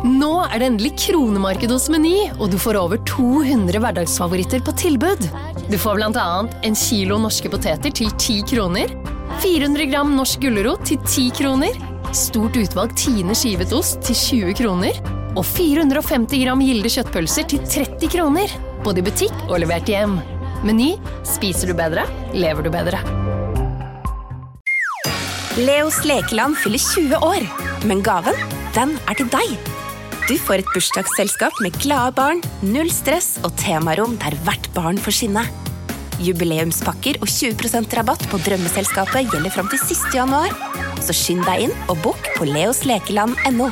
Nå det endelig kronemarked hos Meny, og du får over 200 hverdagsfavoritter på tilbud. Du får blant annet en kilo norske poteter til 10 kroner, 400 gram norsk gullerot til 10 kroner, stort utvalg Tine skivet ost til 20 kroner, og 450 gram Gilde kjøttpølser til 30 kroner, både i butikk og levert hjem. Meny, spiser du bedre, lever du bedre. Leos lekeland fyller 20 år, men gaven, den til deg. Du får et bursdagsselskap med glade barn, null stress og temarom der hvert barn får skinne. Jubileumspakker og 20% rabatt på drømmeselskapet gjelder frem til siste januar. Så skynd deg inn og bok på leoslekeland.no.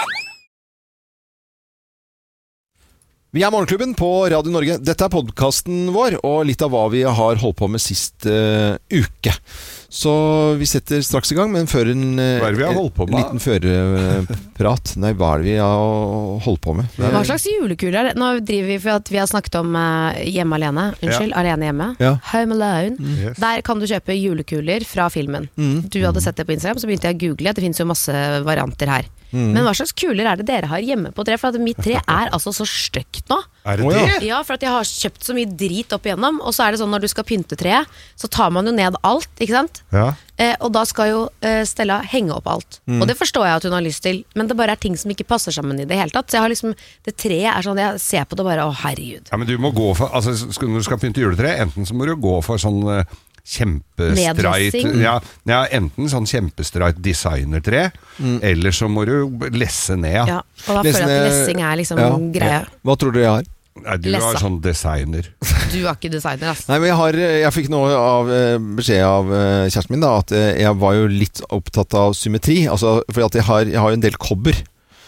Vi Morgenklubben på Radio Norge. Dette podcasten vår, og litt av hva vi har holdt på med sist uke. Så vi setter straks i gang, men før hva vi har holdt på med? Liten føreprat. Nei, hva vi har holdt på med? Hva slags julekuler? Nå driver vi for at vi har snakket om hjemme alene. Unnskyld, alene hjemme. Ja. Home Alone. Yes. Der kan du kjøpe julekuler fra filmen. Du hadde sett det på Instagram, så begynte jeg å google. Det finnes jo masse varianter her. Men hva slags kuler det dere har hjemme på tre? For at mitt tre altså så støkt nå. Det det? Ja, for at jeg har kjøpt så mye drit opp igjennom. Og så det sånn når du skal pynte treet, så tar man jo ned alt, ikke sant? Ja. Og da skal jo Stella henge opp alt. Og det forstår jeg at hun har lyst til, men det bare ting som ikke passer sammen i det hele tatt. Så jeg har liksom, det treet sånn, jeg ser på det bare, å herregud. Ja, men du må gå for, altså når du skal pynte juletre, enten så må du gå for sånn kjempestreit, enten sånn kjempestreit designertre, eller så må du lesse ned. Ja, og da føler jeg at lessing liksom greia. Hva tror du jeg har? Nei, du har sånn designer. Du er ikke designer, altså. Nei, men jeg fikk noe av beskjed av kjæresten min da, at jeg var jo litt opptatt av symmetri, altså, for at jeg har jo en del kobber.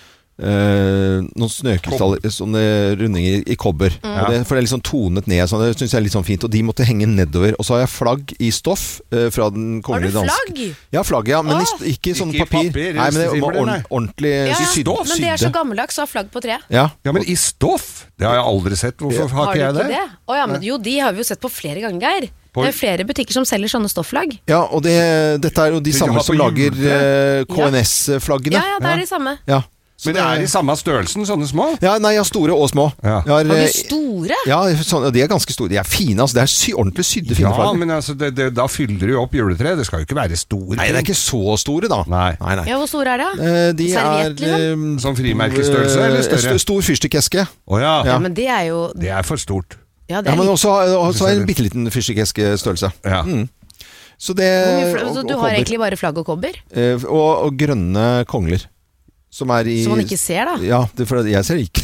Noen snøkrystaller, sånne rundinger i kobber, for det er liksom tonet ned, så det synes jeg er litt sånn fint, og de måtte henge nedover, og så har jeg flagg i stoff fra den kongelige dansk. Har du flagg? Ja, flagg, ja, men ikke sånn papir. Nei, men det er ordentlig stoff. Men det så gammeldags å ha flagg på tre. Ja, men i stoff? Det har jeg aldri sett. Hvorfor har ikke jeg det? Åja, men jo, de har vi jo sett på flere ganger. Det er flere butikker som selger sånne stoffflagg. Ja, og dette er jo de samme som lager KNS-flaggene. Ja, det de samme. Ja. Men det i samme størrelsen, sånne små? Ja, nei, jeg har store og små. Ja. Har du store? Ja, de ganske store. De fine, altså. Det ordentlig sydde fine flagg. Ja, men altså, da fyller du opp juletre. Det skal jo ikke være store. Nei, det er ikke så store, da. Nei. Ja, hvor store det? De Serviett, liksom? Sånn frimerkestørrelse, eller større? Stor fyrstikkeske. Åja. Ja, men det er jo... Det er for stort. Ja, men også en bitteliten fyrstikkeske-størrelse. Ja. Så det... Så du har egentlig bare flagg og kobber? Og grønne kongler. Som man ikke ser, da? Ja, for jeg ser ikke.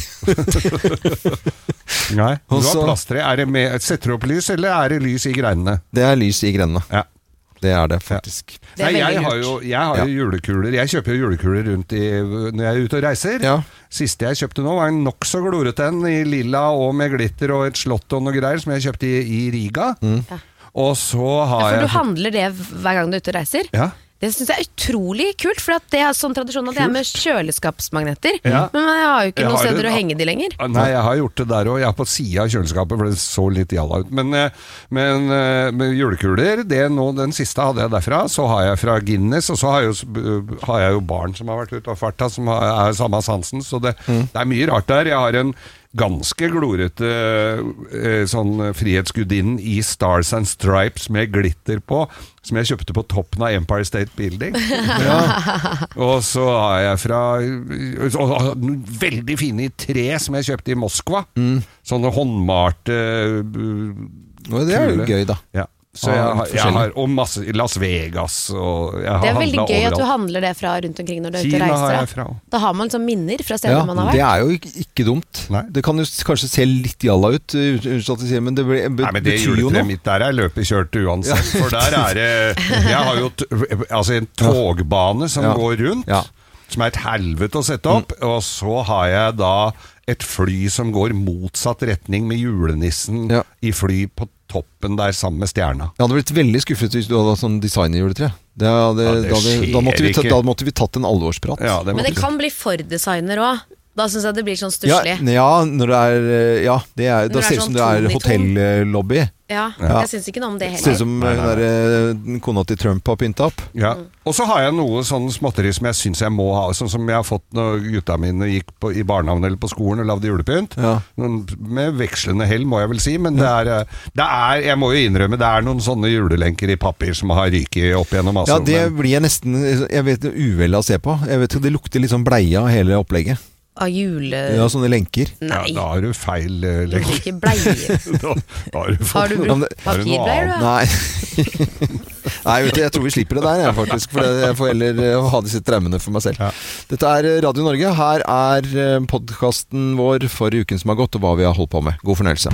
Nei, du har plastre. Setter du opp lys, eller det lys i greinene? Det er lys i greinene. Ja. Det er det, faktisk. Det Nei, jeg har jo julekuler. Jeg kjøper jo julekuler rundt når jeg er ute og reiser. Ja. Siste jeg kjøpte nå var en nok så glorete en i lilla og med glitter og et slott og noe greier som jeg kjøpte i Riga. Ja. Og så har For du handler det hver gang du er ute og reiser? Ja. Det synes jeg utrolig kult, for det sånn tradisjon at det med kjøleskapsmagneter. Ja. Men jeg har jo ikke noen steder å henge de lenger. Nei, jeg har gjort det der også. Jeg er på siden av kjøleskapet, for det så litt jalla ut. Men med julekuler, den siste hadde jeg derfra. Så har jeg fra Guinness, og så har jeg jo barn som har vært ute av farta, som er samme sansen. Så det er mye rart der. Jeg har en ganske glorete sånn frihetsgudinnen i Stars and Stripes med glitter på, som jeg kjøpte på toppen av Empire State Building. Og så har jeg fra veldig fine i tre som jeg kjøpte i Moskva. Sånne håndmalte det er jo gøy, da. Ja. Så jeg har og masse i Las Vegas og jeg har det er veldig gøy overalt. at du handler det fra rundt omkring når du er ute og Kina har jeg reiser. fra. Da har man sånn minner fra steder man har vært. Det er jo ikke dumt. Nei. Det kan jo kanskje se litt jalla ut, men det betyr jo noe. Mitt der løpekjørt uansett, for der det jeg har jo en togbane som går rundt, som et helvete å sette opp, og så har jeg da et fly som går motsatt retning med julenissen i fly på toppen der sammen med stjerna. Jeg hadde blitt veldig skuffet hvis du hadde sånn designerjuletre. Da måtte vi tatt en alvorsprat. Ja, men det kan bli for designer også. Da synes jeg det blir sånn stusslig. Ja, når det da ser det ut som det er hotellobby. Ja, jeg synes ikke noe om det Ser ut heller. som den kona til Trump har pyntet opp. Ja. Og så har jeg noe sånn småtteri som jeg synes jeg må ha, sånn som jeg har fått når gutta mine gikk i barnehagen eller på skolen og lavde julepynt. Ja. Med vekslende hell, må jeg vel si, men det er, jeg må jo innrømme, det er noen sånne julelenker i papir som har ryket opp gjennom. Altså, Ja, det blir jeg nesten, jeg vet, uvel å se på. Jeg vet, det lukter litt sånn bleie av hele opplegget. Av jule... Ja, sånne lenker. Nei, da har du feil det lenker. er ikke bleier. Da har du fått Har du brukt papirbleier, du? Nei. Nei, vet du, jeg tror vi slipper det der, faktisk. For jeg får heller ha disse traumene for meg selv. Ja. Dette er Radio Norge. Her er podcasten vår for uken som har gått, og hva vi har holdt på med. God fornøyelse.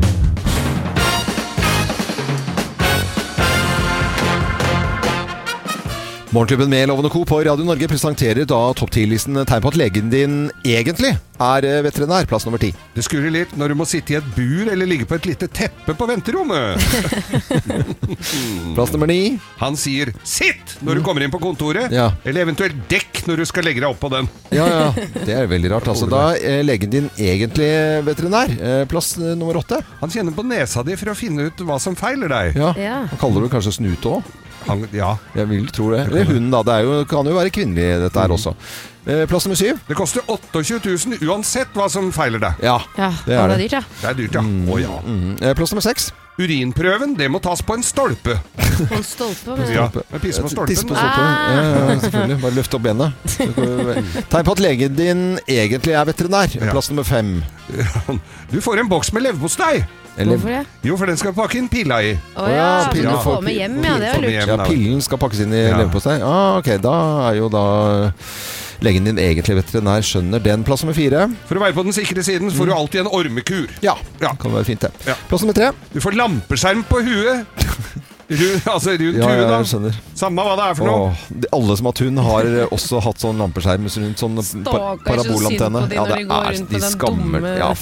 Morgenklubben med Loven og Co. på Radio Norge presenterer da topp 10-listen tegn på at legen din egentlig er veterinær. Plass nummer 10. Det skurrer litt når du må sitte i et bur eller ligge på et lite teppe på venterommet. Plass nummer 9. Han sier 'sitt' når du kommer inn på kontoret, Ja. eller eventuelt 'dekk' når du skal legge deg opp på den. Ja, det er veldig rart. Altså, da er legen din egentlig veterinær. Plass nummer 8. Han kjenner på nesa di for å finne ut hva som feiler deg. Ja. Ja. Han kaller det kanskje snute også. Ja. Jeg vil tro det. Eller hun da, kan jo være kvinnelig dette her også. Plass nummer 7. Det koster 28 000 uansett hva som feiler deg. Ja, Ja, det er det. dyrt, ja. Det er dyrt, ja. Å ja. Plass nummer 6. Urinprøven, det må tas på en stolpe. På en stolpe. Men... Ja, med pisse på stolpen. Tisse på stolpen. Ja, selvfølgelig. Bare løft opp benet. Tegn på at legen din egentlig er veterinær. Plass nummer 5. Du får en boks med leverpostei. Hvorfor det? Jo, for den skal pakke inn pilla i. Åja, pillen så du får- får med hjem, ja, det Få er med lurt. hjem, Ja, da. pillen skal pakkes inn i Ja. leverpostei. Ok, da er jo da legen din egentlig veterinær. Skjønner den. Plass nummer 4. For å være på den sikre siden så får du alltid en ormekur. Ja, Ja. kan være fint det. Ja. Plass nummer 3. Du får lampeskjerm på huet. Altså rundt Ja, huet, da. jeg skjønner. Samme hva det er for noe. Alle som har hund har også hatt sånn lampeskjerm rundt sånn Stakkars, parabolantenne. så synd på de når de går rundt de med den skammer. dumme- Ja.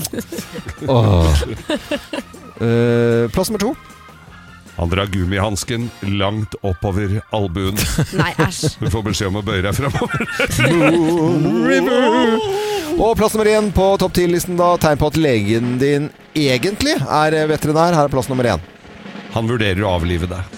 Plass nummer 2. Han drar gummihansken langt oppover albuen. Nei, æsj. Du får beskjed om å bøye deg fremover. Og plass nummer 1 på topp 10-listen da. Tegn på at legen din egentlig er veterinær. Her er plass nummer 1. Han vurderer å avlive deg.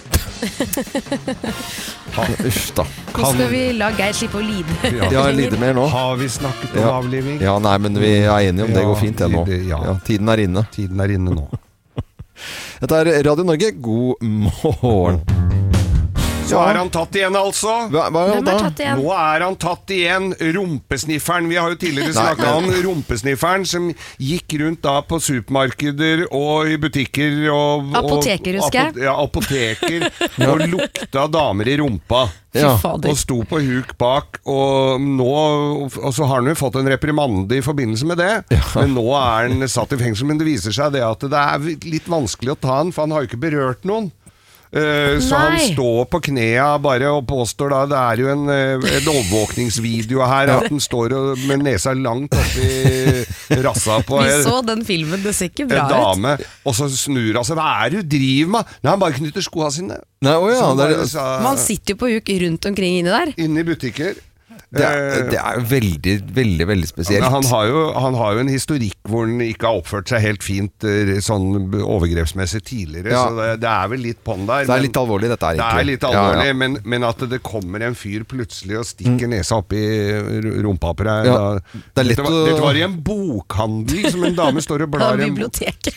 Uff da. Nå skal vi la Geir slippe å lide. Ja, jeg lider mer nå. Har vi snakket om Ja. avliving? Ja, nei, men vi er enige om det Ja, går fint det nå. ja. Ja, tiden er inne. Tiden er inne nå. Dette er Radio Norge. God morgen. Så er han tatt igjen, altså. Hva Hvem da? er tatt igjen? Nå er han tatt igjen, rumpesnifferen. Vi har jo tidligere snakket om rumpesnifferen som gikk rundt da på supermarkeder og i butikker og Apoteker, husker jeg. Ja, apoteker. Og lukta damer i rumpa. Ja. Fader. Og sto på huk bak, og så har han jo fått en reprimande i forbindelse med det. Men nå er han satt i fengsel. Men det viser seg det at det er litt vanskelig å ta han, for han har jo ikke berørt noen. Så han Nei. står på knea bare og påstår da, det er jo en overvåkningsvideo her, at han står med nesa langt oppi rassa på Vi så den filmen, det ser ikke en bra ut. dame, og så snur han seg. Hva er det du driver med? Nei, han bare knytter skoene sine. Nei, å ja, Så han det er, bare sa- Man sitter jo på huk rundt omkring inni der. Inne i butikker. det er jo veldig, veldig, veldig spesielt. Men han har jo en historikk hvor han ikke har oppført seg helt fint sånn overgrepsmessig tidligere, Ja. så det er vel litt på'n der. Det er men- litt alvorlig dette her, Det egentlig. er litt alvorlig, Ja, ja. Men at det kommer en fyr plutselig og stikker nesa opp i rumpa på deg Ja, det er lett dette å- var i en bokhandel som en dame står og blar Ja, i en biblioteket.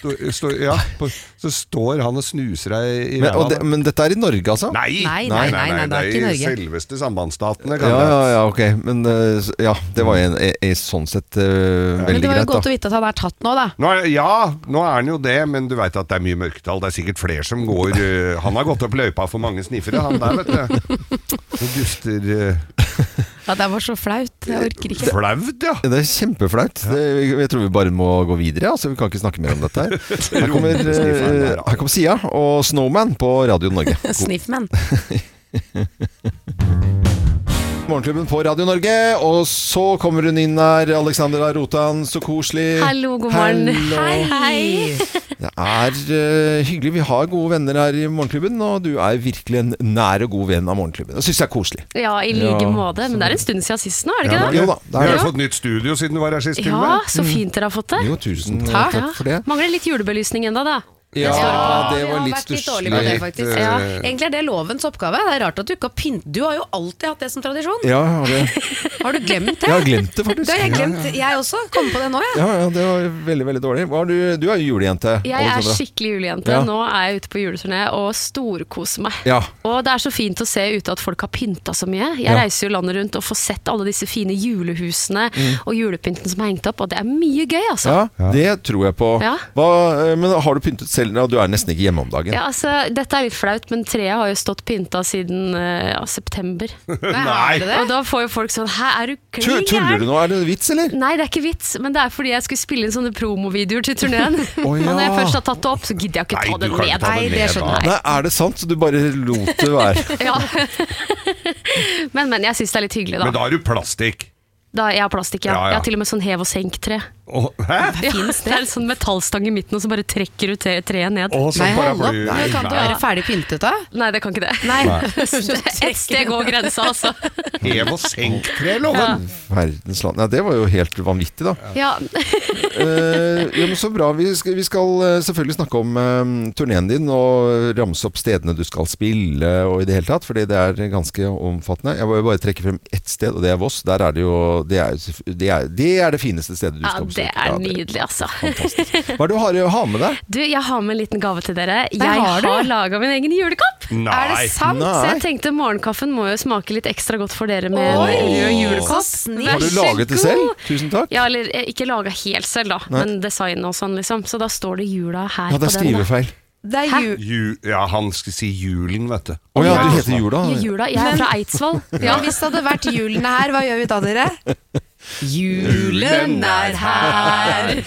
så står han og snuser deg i Men, ræva. men dette er i Norge, altså? Nei, Nei, det er ikke i i Norge. selveste sambandsstatene. Ja, ok. Men ja, det var jo sånn sett Men veldig det var jo greit, godt da. å vite at han er tatt nå, da. Nå er han jo det, men du vet at det er mye mørketall. Det er sikkert flere som går Han har gått opp løypa for mange sniffere, han der, vet du. Så dufter Ja, det var så flaut. Jeg orker ikke. flaut, ja. Det er kjempeflaut. Jeg tror vi bare må gå videre. Altså, vi kan ikke snakke mer om dette her. Her kommer Sia og Snowman på Radio Norge. Sniffman. Morgenklubben på Radio Norge, og så kommer hun inn her, Alexandra Rotan, så koselig. Hallo, god morgen. Hallo. Hei. Det er hyggelig. Vi har gode venner her i Morgenklubben, og du er virkelig en nær og god venn av Morgenklubben. Jeg synes det er koselig. Ja, i like Ja. måte. Men det er en stund siden sist nå, er det Ja, ikke det? Jo da, det Vi er har det. jo fått nytt studio siden du var her sist. til og Ja, med. så fint dere har fått det. Jo, tusen Takk. takk for det. Mangler litt julebelysning enda da. Ja, står det på. det var Vi har litt vært litt stusslig. dårlige på det, faktisk. Litt, Ja, egentlig er det lovens oppgave. Det er rart at du ikke har du har jo alltid hatt det som tradisjon. Ja, Har du glemt det? jeg har glemt det faktisk. Det har jeg glemt. Jeg også. Kom på det nå, jeg. Ja, det var veldig, veldig dårlig. Du er jo julejente. Jeg er Alexandra. skikkelig julejente. Ja. Nå er jeg ute på juleturné og storkoser meg. Ja. Og det er så fint å se ute at folk har pynta så mye. Jeg Ja. reiser jo landet rundt og får sett alle disse fine julehusene og julepynten som er hengt opp, og det er mye gøy, altså. Ja, det tror jeg på. Ja. Men har du pyntet selv? Ja, du er nesten ikke hjemme om dagen. Ja, altså, dette er litt flaut, men treet har jo stått pynta siden september. Nei! Og da får jo folk sånn Hæ, er du Tuller klin du nå? Er det vits, eller? Nei, det er ikke vits, men det er fordi jeg skulle spille inn sånne promovideoer til turneen. Å, ja. Og når jeg først har tatt det opp, så gidder jeg ikke Nei, ta det du kan ikke ned. ta det Nei, ned, skjønner jeg. Nei, er det sant? Så du bare lot det være? Ja. men jeg syns det er litt hyggelig, Men da. da har du plastikk. Jeg har plastikk, ja. Ja, ja. Jeg har til og med sånn hev- og senk-tre. Hæ? Ja, det er en sånn metallstang i midten, og så bare trekker du treet ned. Som Nei, hold opp. paraply. Men kan det være ferdig pyntet da? Nei, det kan ikke det. Nei. Et sted går grensa, altså. Hev og senk-tre, loven. Verdens land. Nei, det var jo helt vanvittig, da. Ja. Ja, men så bra. Vi skal selvfølgelig snakke om turneen din og ramse opp stedene du skal spille og i det hele tatt, fordi det er ganske omfattende. Jeg vil bare trekke frem ett sted, og det er Voss. Der er det jo Det er det fineste stedet du Ja, skal det besøke. er Ja, nydelig, altså. fantastisk. Hva er det du har med deg? Du, jeg har med en liten gave til dere. Jeg har du? har laga min egen julekopp. Nei. Er det sant? Så Nei. jeg tenkte morgenkaffen må jo smake litt ekstra godt for dere med Oi, rød så julekopp. snill. Har du Vær så laget det god. selv? Tusen takk. Ja, eller ikke laga helt selv, da, Nei. men design og sånn, liksom. Så da står det jula her Ja, det er på den. da. skrivefeil. Det er Hæ? Ja, han skal si julen, vet du. Å ja, du Ja. heter Jula. Ja, jula. Jeg er fra Eidsvoll. Ja, hvis det hadde vært julen her, hva gjør vi da, dere? Julen er her.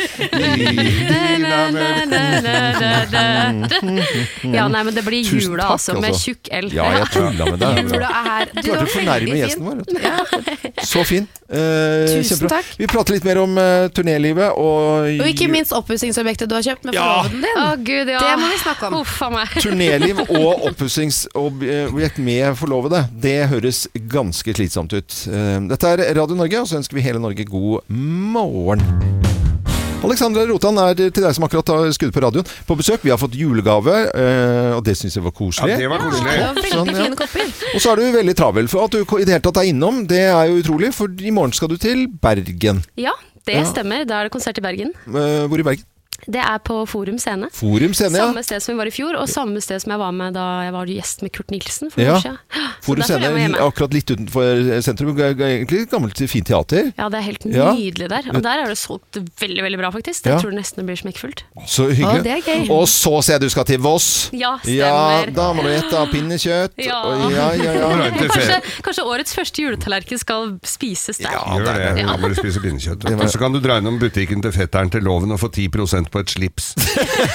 Ja, nei, men det blir Tusen jula, takk, altså, med altså. tjukk L. Ja, jeg tulla med deg. Jula er her. Du Klarte var å fornærme veldig gjesten fin. vår. Vet du. Så fin. Tusen Kjempebra. takk. Vi prater litt mer om turnélivet og Og ikke minst oppussingsobjektet du har kjøpt med Ja. forloveden din. Å, Gud, ja. Det må vi snakke om. Uff a meg. turnéliv og oppussingsobjekt med forlovede. Det høres ganske slitsomt ut. Dette er Radio Norge, og så ønsker vi hele Norge god morgen. Alexandra Rotan er til deg som akkurat har skudd på radioen på besøk. Vi har fått julegave, og det syns jeg var koselig. Ja, det var Det koselig. var veldig Sånn, ja. fine kopper. Og så er du veldig travel. For at du i det hele tatt er innom, det er jo utrolig. For i morgen skal du til Bergen. Ja, det Ja. stemmer. Da er det konsert i Bergen. Hvor i Bergen? Det er på Forum Scene. Forum Scene, ja. Samme sted som vi var i fjor, og samme sted som jeg var med da jeg var gjest med Kurt Nilsen for Ja. noen år siden. Så Forum der føler jeg meg Scene, hjemme. akkurat litt utenfor sentrum. Egentlig gammelt, fint teater. Ja, det er helt Ja. nydelig der. Og der er det solgt veldig, veldig bra, faktisk. Ja. Jeg tror det nesten blir smekkfullt. Så Å, hyggelig. det er gøy. Og så ser jeg du skal til Voss. Ja, Ja, stemmer. da må du ete pinnekjøtt. Ja. Og ja. Kanskje årets første juletallerken skal spises der. Ja, Gjør det. Ja. Da må du spise pinnekjøtt. Og så kan du dra innom butikken til fetteren til Loven og få 10% på et slips. Yes,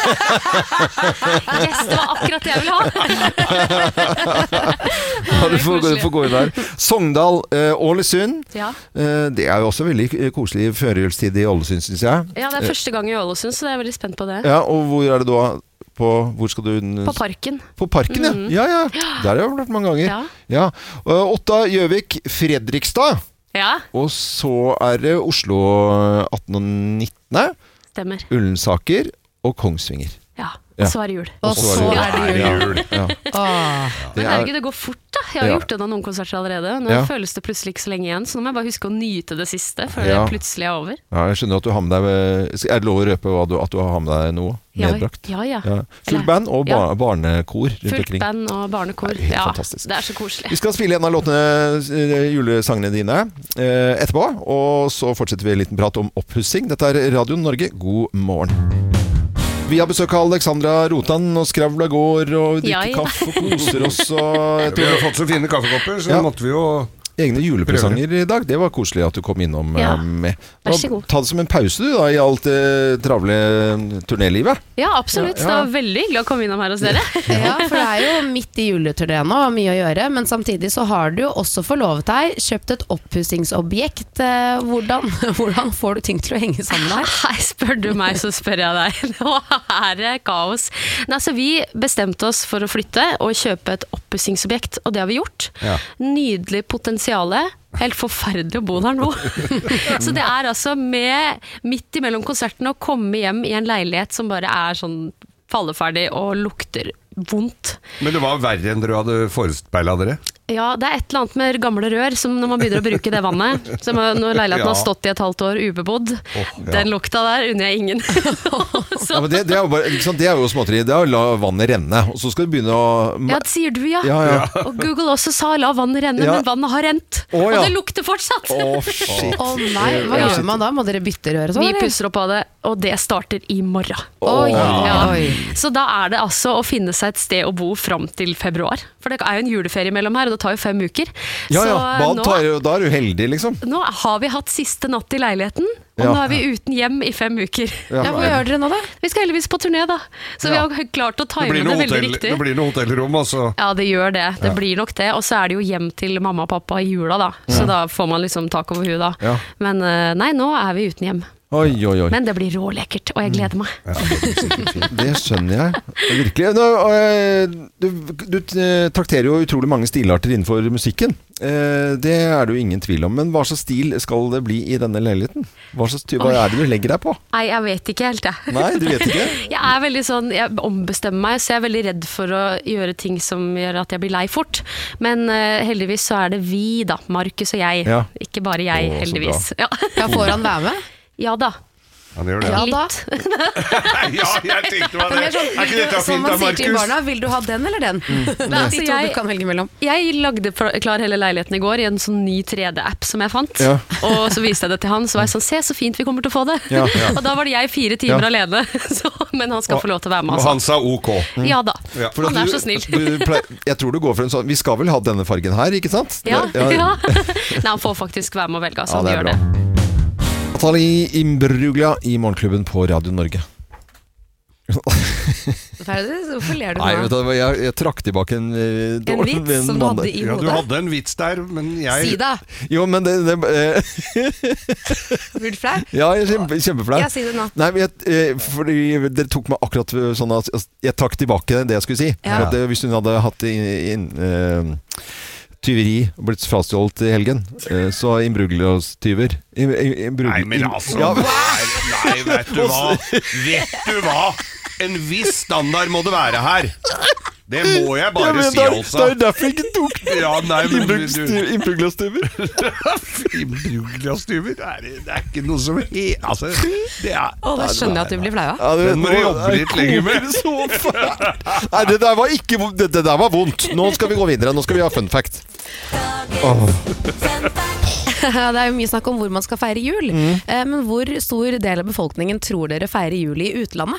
det var akkurat det jeg ville ha! Ja, du får gå inn der. Sogndal, Ålesund. Ja. Det er jo også veldig koselig førjulstid i Ålesund, syns jeg. Ja, det er første gang i Ålesund, så jeg er veldig spent på det. Ja, og hvor er det da? Hvor skal du På Parken. På Parken, ja. Ja. Der har jeg vært mange ganger. Ja. Otta, Gjøvik, Fredrikstad. Ja, Og så er det Oslo 18. og 19. stemmer. Ullensaker og Kongsvinger. Ja, Ja. og så er det jul. Og så er det jul. Ja. Åh. Men herregud, det går fort da. Jeg har Ja. gjort unna noen konserter allerede. Nå Ja. føles det plutselig ikke så lenge igjen, så nå må jeg bare huske å nyte det siste, før Ja. det plutselig er over. Ja, jeg skjønner at du har med deg Er det lov å røpe at du har med deg noe medbrakt? Ja. Ja. Eller- Fullt band og Ja. barnekor rundt Fullt omkring. band og barnekor. Det er helt Ja, fantastisk. det er så koselig. Vi skal spille en av låtene, julesangene dine, etterpå. Og så fortsetter vi en liten prat om oppussing. Dette er Radio Norge. God morgen. Vi har besøk av Alexandra Rotan, og skravla går, og drikker Ja, ja. kaffe og koser oss. Og Vi har fått så fine kaffekopper, så Ja. måtte vi jo egne julepresanger i dag. Det var koselig at du kom innom Ja. med. Vær så god. Ta det som en pause du da, i alt det travle turnélivet. Ja, absolutt. Ja, ja. Det var veldig hyggelig å komme innom her hos dere. Ja, for det er jo midt i juleturné nå, og mye å gjøre, men samtidig så har du jo også forlovet deg, kjøpt et oppussingsobjekt. Hvordan får du ting til å henge sammen her? Nei, spør du meg, så spør jeg deg. Nå er det kaos. Nei, så vi bestemte oss for å flytte og kjøpe et oppussingsobjekt, og det har vi gjort. Ja. Nydelig potensiale. Helt forferdelig å bo der nå. Så det er altså med midt imellom konsertene å komme hjem i en leilighet som bare er sånn falleferdig og lukter vondt. Men det var verre enn dere hadde forespeilet dere? Ja, det et eller annet med gamle rør, som når man begynner å bruke det vannet, som når leiligheten har stått i et halvt år ubebodd, den lukta der unner jeg ingen. Ja, men det er jo bare, ikke sant, det er jo småtteri. Det er å la vannet renne, og så skal du begynne å... Ja, det sier du, ja. Og Google også sa la vannet renne, men vannet har rent. Og det lukter fortsatt. Shit. Nei, hva gjør man da? Må dere bytte rør og sånn? Vi pusser opp av det, og det starter i morgen. Oi. Så da er det altså å finne seg et sted å bo fram til februar. For det er jo en juleferie mellom her, og det tar jo 5 uker. Da er du heldig, liksom. Nå har vi hatt siste natt i leiligheten, og nå er vi uten hjem i 5 uker. Hva gjør dere nå da? Vi skal heldigvis på turné da, så vi har klart å time det veldig riktig. Det blir noe hotellrom, altså. Ja, det gjør det. Det blir nok det. Og så er det jo hjem til mamma og pappa i jula da, så da får man liksom tak over huet da. Men nei, nå er vi uten hjem. Oi. Men det blir rålekkert, og jeg gleder meg. Det skjønner jeg. Virkelig. Du trakterer jo utrolig mange stilarter innenfor musikken. Det er det jo ingen tvil om. Men hva slags stil skal det bli i denne leiligheten? Hva er det du legger deg på? Nei, jeg vet ikke helt det. Nei, du vet ikke? Jeg er veldig sånn, jeg ombestemmer meg, så jeg er veldig redd for å gjøre ting som gjør at jeg blir lei fort. Men heldigvis så er det vi da, Markus og jeg. Ikke bare jeg, heldigvis. Ja, får han være med? Ja da. Han gjør det. Ja da. Jeg tenkte meg det. Er ikke dette fint da, Markus? Sier til barna, vil du ha den eller den? Det er de to du kan velge mellom. Jeg lagde klar hele leiligheten i går i en sånn ny 3D-app som jeg fant. Og så viste jeg det til han, så var jeg sånn, se så fint vi kommer til å få det. Og da var det jeg 4 timer alene, men han skal få lov til å være med. Og han sa ok. Ja da, han er så snill. Jeg tror du går for en sånn, vi skal vel ha denne fargen her, ikke sant? Ja. Nei, han får faktisk være med å velge, så han gjør det. Natalie Imbruglia i Morgenklubben på Radio Norge. Hvorfor ler du nå? Nei, jeg trakk tilbake en vits som du hadde i hodet. Ja, du hadde en vits der, men jeg... Si da! Jo, men det Blir du flau? Ja, jeg er kjempeflau. Ja, si det nå. Nei, men fordi dere tok meg akkurat sånn at jeg trakk tilbake det jeg skulle si. For at, hvis hun hadde hatt tyveri og blitt frastjålet i helgen, så Imbruglia-tyver. Nei, men altså Nei, vet du hva? Vet du hva? En viss standard må det være her. Det må jeg bare si, altså. Det er derfor jeg ikke tok det. Ja, nei, men Imbruglia-tyver. Imbruglia-tyver? Det er ikke noe som altså, det er... Da skjønner jeg at du blir flau. Den må du jobbe litt lenger med. Nei, det der var vondt. Nå skal vi gå videre. Nå skal vi ha fun fact. Det er jo mye snakk om hvor man skal feire jul. Men hvor stor del av befolkningen tror dere feirer jul i utlandet?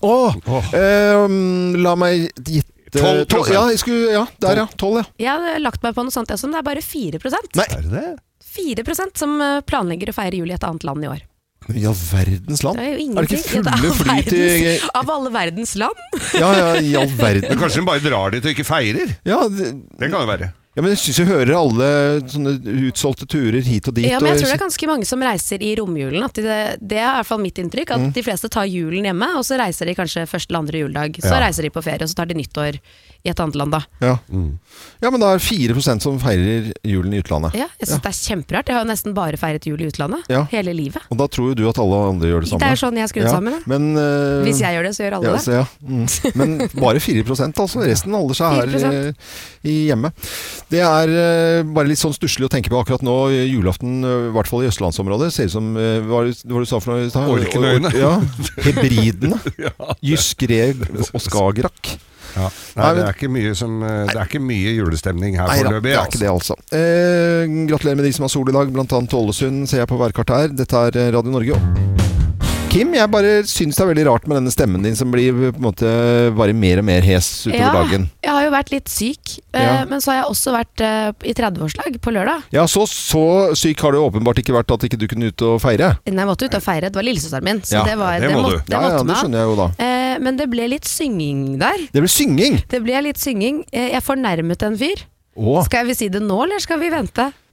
La meg gitte 12%. Ja, der 12, ja. Jeg hadde lagt meg på noe sånt, som det er bare 4%. Nei. Er det? 4% som planlegger å feire jul i et annet land i år. I all verdens land? Det er jo Er det ikke fulle fly til... Av alle verdens land? Ja, i all verden. Men kanskje de bare drar dit og ikke feirer? Ja, det kan jo være. Ja, men jeg synes jeg hører alle sånne utsolgte turer hit og dit. Ja, men jeg tror det er ganske mange som reiser i romjulen. At det er i hvert fall mitt inntrykk, at de fleste tar julen hjemme, og så reiser de kanskje første eller andre juledag. Så reiser de på ferie, og så tar de nyttår i et annet land da. Ja, men det er 4% som feirer julen i utlandet. Ja, jeg synes det er kjemperart. Jeg har jo nesten bare feiret jul i utlandet. Hele livet. Og da tror jo du at alle andre gjør det samme. Det er sånn jeg er skrudd sammen. Men, hvis jeg gjør det, så gjør alle det. Men bare 4%, altså. Resten holder seg her i hjemme. Det er bare litt sånn stusslig å tenke på akkurat nå. Julaften, i hvert fall i østlandsområdet, ser ut som hva du sa for noe? Orkenøyene. Ja, hebridene. Jyskreg og Skagerrak. Ja. Nei, det er ikke mye julestemning her foreløpig. Nei, det er ikke det altså. Gratulerer med de som har sol i dag, blant annet Ålesund, ser jeg på værkart her. Dette er Radio Norge. Kim, jeg bare synes det er veldig rart med denne stemmen din som blir på en måte bare mer og mer hes utover dagen. Jeg har jo vært litt syk, men så har jeg også vært i 30-årslag på lørdag. Ja, så syk har det åpenbart ikke vært at ikke du kunne ut og feire. Nei, jeg måtte ut og feire, det var lillesøsteren min, så det måtte det skjønner jeg jo da. Men det ble litt synging der. Det ble synging? Det ble litt synging. Jeg fornærmet en fyr. Skal vi si det nå, eller skal vi vente?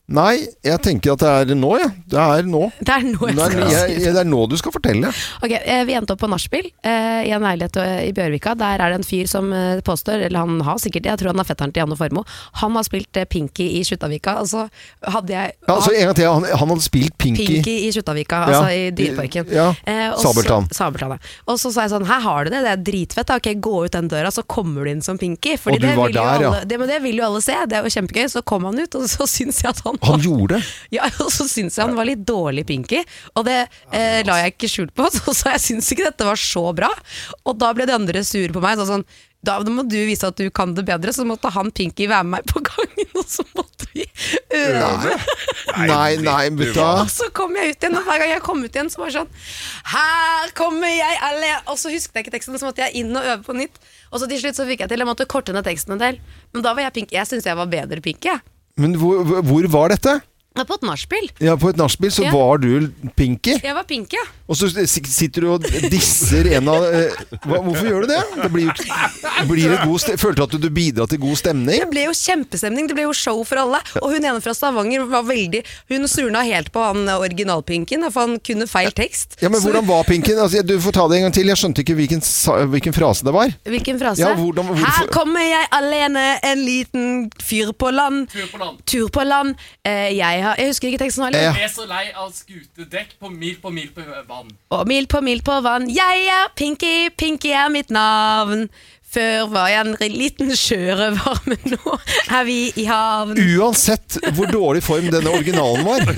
Nei, jeg tenker at det er nå, ja. Det er nå. Det er nå jeg skal si det er nå du skal fortelle. Ok, vi endte opp på nachspiel i en leilighet i Bjørvika. Der er det en fyr som påstår, eller han har sikkert, jeg tror han er fetteren til Janne Formoe. Han har spilt Pinky i Skjuttaviga. Altså hadde jeg en gang til, han hadde spilt Pinky i Skjuttaviga, altså i Dyreparken. Ja, Sabeltann. Og så sa jeg sånn, her har du det er dritfett, ok, gå ut den døra, så kommer du inn som Pinky. Fordi og du var der, men det vil jo alle se, det er jo kjempegøy. Så kom han ut, og så synes jeg at han gjorde det? Ja, og så synes jeg han var litt dårlig Pinky, og det la jeg ikke skjult på, så jeg synes ikke dette var så bra. Og da ble de andre sur på meg, sånn, da må du vise at du kan det bedre, så måtte han Pinky være med meg på gangen, og så måtte vi øve. Nei, mutta. Og så kom jeg ut igjen, og hver gang jeg kom ut igjen, så var det sånn, her kommer jeg alene, og så husket jeg ikke teksten, så måtte jeg inn og øve på nytt, og så til slutt så fikk jeg til, jeg måtte korte ned teksten en del, men da var jeg Pinky, jeg synes jeg var bedre Pinky, jeg. Men hvor var dette? På et nachspiel. Ja, på et nachspiel så var du Pinky. Jeg var Pinky, ja. Og så sitter du og disser en av hvorfor gjør du det? Det blir det god følte du at du bidrar til god stemning? Det ble jo kjempestemning, det ble jo show for alle. Og hun ene fra Stavanger var hun surna helt på han original-Pinken, for han kunne feil tekst. Ja, men hvordan var Pinken? Altså, du får ta det en gang til, jeg skjønte ikke hvilken frase det var. Hvilken frase? Ja, her kommer jeg alene, en liten fyr på land. Tur på land. Jeg husker ikke teksten heller. Jeg er så lei av skutedekk på mil på vann. Og mil på vann. Jeg er Pinky, Pinky er mitt navn. Før var jeg en liten sjørøver, men nå er vi i haven. Uansett hvor dårlig form denne originalen var,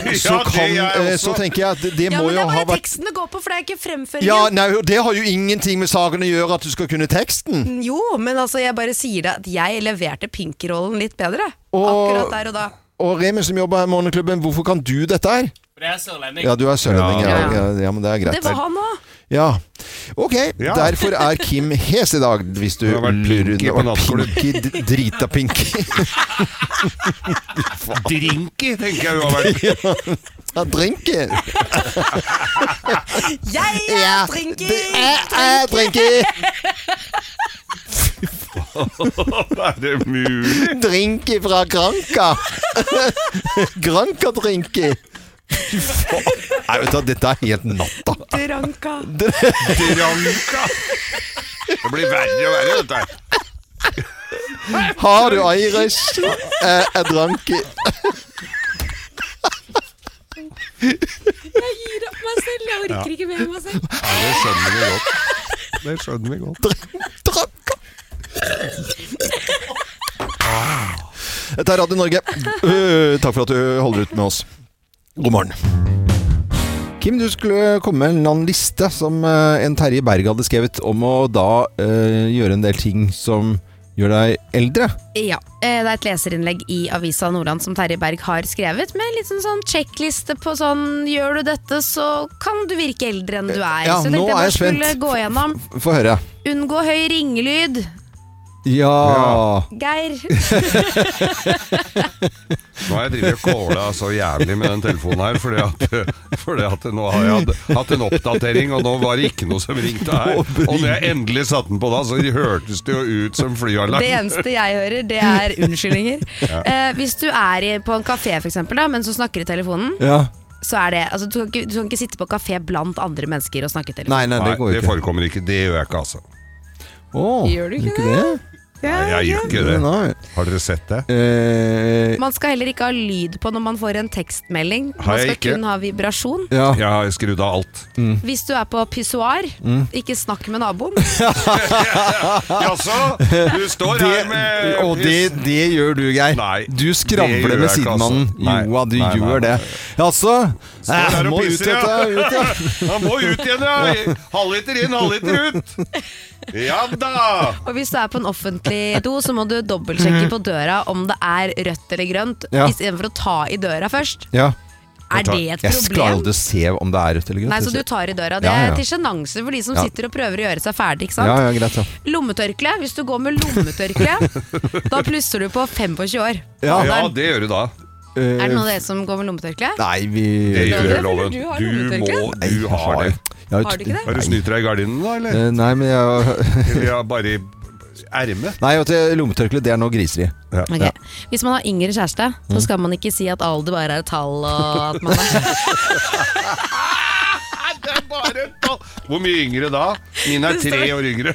så tenker jeg at det må jo ha vært... Ja, men det er bare teksten det går på, for det er ikke fremføringen. Ja, nei, det har jo ingenting med saken å gjøre at du skal kunne teksten. Jo, men altså, jeg bare sier det at jeg leverte Pinky-rollen litt bedre. Akkurat der og da. Og Remi som jobber her i Morgenklubben, hvorfor kan du dette her? For det er sørlending. Ja, du er sørlending, ja, men det er greit. Det var han også. Ja, ok, derfor er Kim hes i dag, hvis du lurer. Pinky, drita Pinky. Drinky, tenker jeg du har vært. Ja, drinky. Jeg er Drinky. Drinky. Er det mulig? Drinky fra Granka. Granka-drinky. Nei, vet du, dette er helt natta. Dranka. Dranka. Det blir verre og verre, dette her. Har du Irish? Dranky. Jeg gir opp meg selv, jeg orker ikke mer meg selv. Ja, det skjønner vi godt. Det skjønner vi godt. Dranka. Dette er Radio Norge. Takk for at du holder ut med oss. God morgen. Kim, du skulle komme med en eller annen liste som en Terje Berg hadde skrevet om å da gjøre en del ting som gjør deg eldre. Ja, det er et leserinnlegg i Avisa Nordland som Terje Berg har skrevet, med en liten sånn checkliste på sånn, gjør du dette så kan du virke eldre enn du er. Ja, så nå er jeg spent. Skulle gå gjennom. Få høre. Unngå høy ringelyd. Ja. Geir. Nå har jeg drevet og kåla så jævlig med den telefonen her, fordi at nå har jeg hatt en oppdatering, og nå var det ikke noe som ringte her. Og når jeg endelig satte den på da, så hørtes det jo ut som flyalarm. Det eneste jeg hører, det er unnskyldninger. Hvis du er på en kafé for eksempel, da, mens du snakker i telefonen, så er det, altså du kan ikke sitte på kafé blant andre mennesker og snakke i telefonen. Nei, det går ikke. Det forekommer ikke, det gjør jeg ikke altså. Gjør du ikke det? Nei, jeg gjør ikke det. Har dere sett det? Man skal heller ikke ha lyd på når man får en tekstmelding. Man skal kun ha vibrasjon. Ja. Jeg har skrudd av alt. Hvis du er på pissoar, ikke snakk med naboen. Jaså, du står her med... Og det gjør du, Geir. Nei, du skravler med sidemannen. Jo, du gjør det. Jaså, han må ut dette. Han må ut igjen, ja. Halvliter inn, halvliter ut. Ja da. Og hvis du er på en offentlig do, så må du dobbeltsjekke på døra om det er rødt eller grønt, i stedet for å ta i døra først. Ja. Er det et problem? Jeg klarer aldri å se om det er rødt eller grønt. Nei, så du tar i døra. Det er til sjenanse for de som sitter og prøver å gjøre seg ferdig, ikke sant? Ja, greit, ja. Lommetørkle. Hvis du går med lommetørkle, da plusser du på 25 år. Ja, det gjør du da. Er det noen av dere som går med lommetørkle? Nei, det gjør loven. Du har det. Har du ikke det? Har du snytt deg i gardinen da, eller? Nei, men Eller bare Erme? Nei, vet du, lommetørkle, det noe griseri. Ja. Okay. Hvis man har yngre kjæreste, så skal man ikke si at alder bare er et tall, og at man Det er bare et tall. Hvor mye yngre da? Min er 3 år yngre.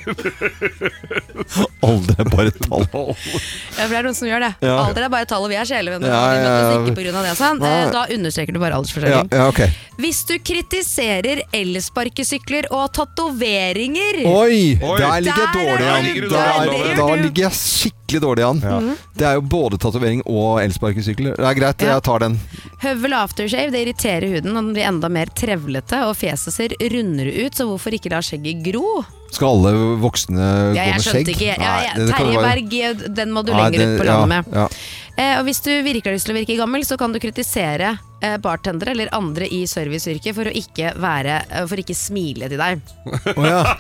Alder er bare et tall. Ja, for det er noen som gjør det. Ja. Alder er bare et tall, og vi er sjelevenner. Ja, Vi møttes ja. ikke på grunn av det, sånn. Da understreker du bare aldersforskjellen. Ja, ok. Hvis du kritiserer elsparkesykler og tatoveringer Oi, Oi. der ligger jeg Der dårlig er an. du dårlig. Da ligger jeg skikkelig dårlig an. Det er jo både tatovering og elsparkesykler. Det er greit, Ja. jeg tar den. Høvel aftershave, det irriterer huden, og den blir enda mer trevlete, og fjeset ser rundere ut, så hvorfor ikke la skjegget gro? Skal alle voksne gå Ja, jeg med skjegg? skjønte ikke. Nei, det kan Terje være- Berg, den må du Nei, lenger ut på landet med. Ja. Og hvis du virkelig har lyst til å virke gammel, så kan du kritisere bartendere eller andre i serviceyrket for å ikke smile til deg. Å, ja.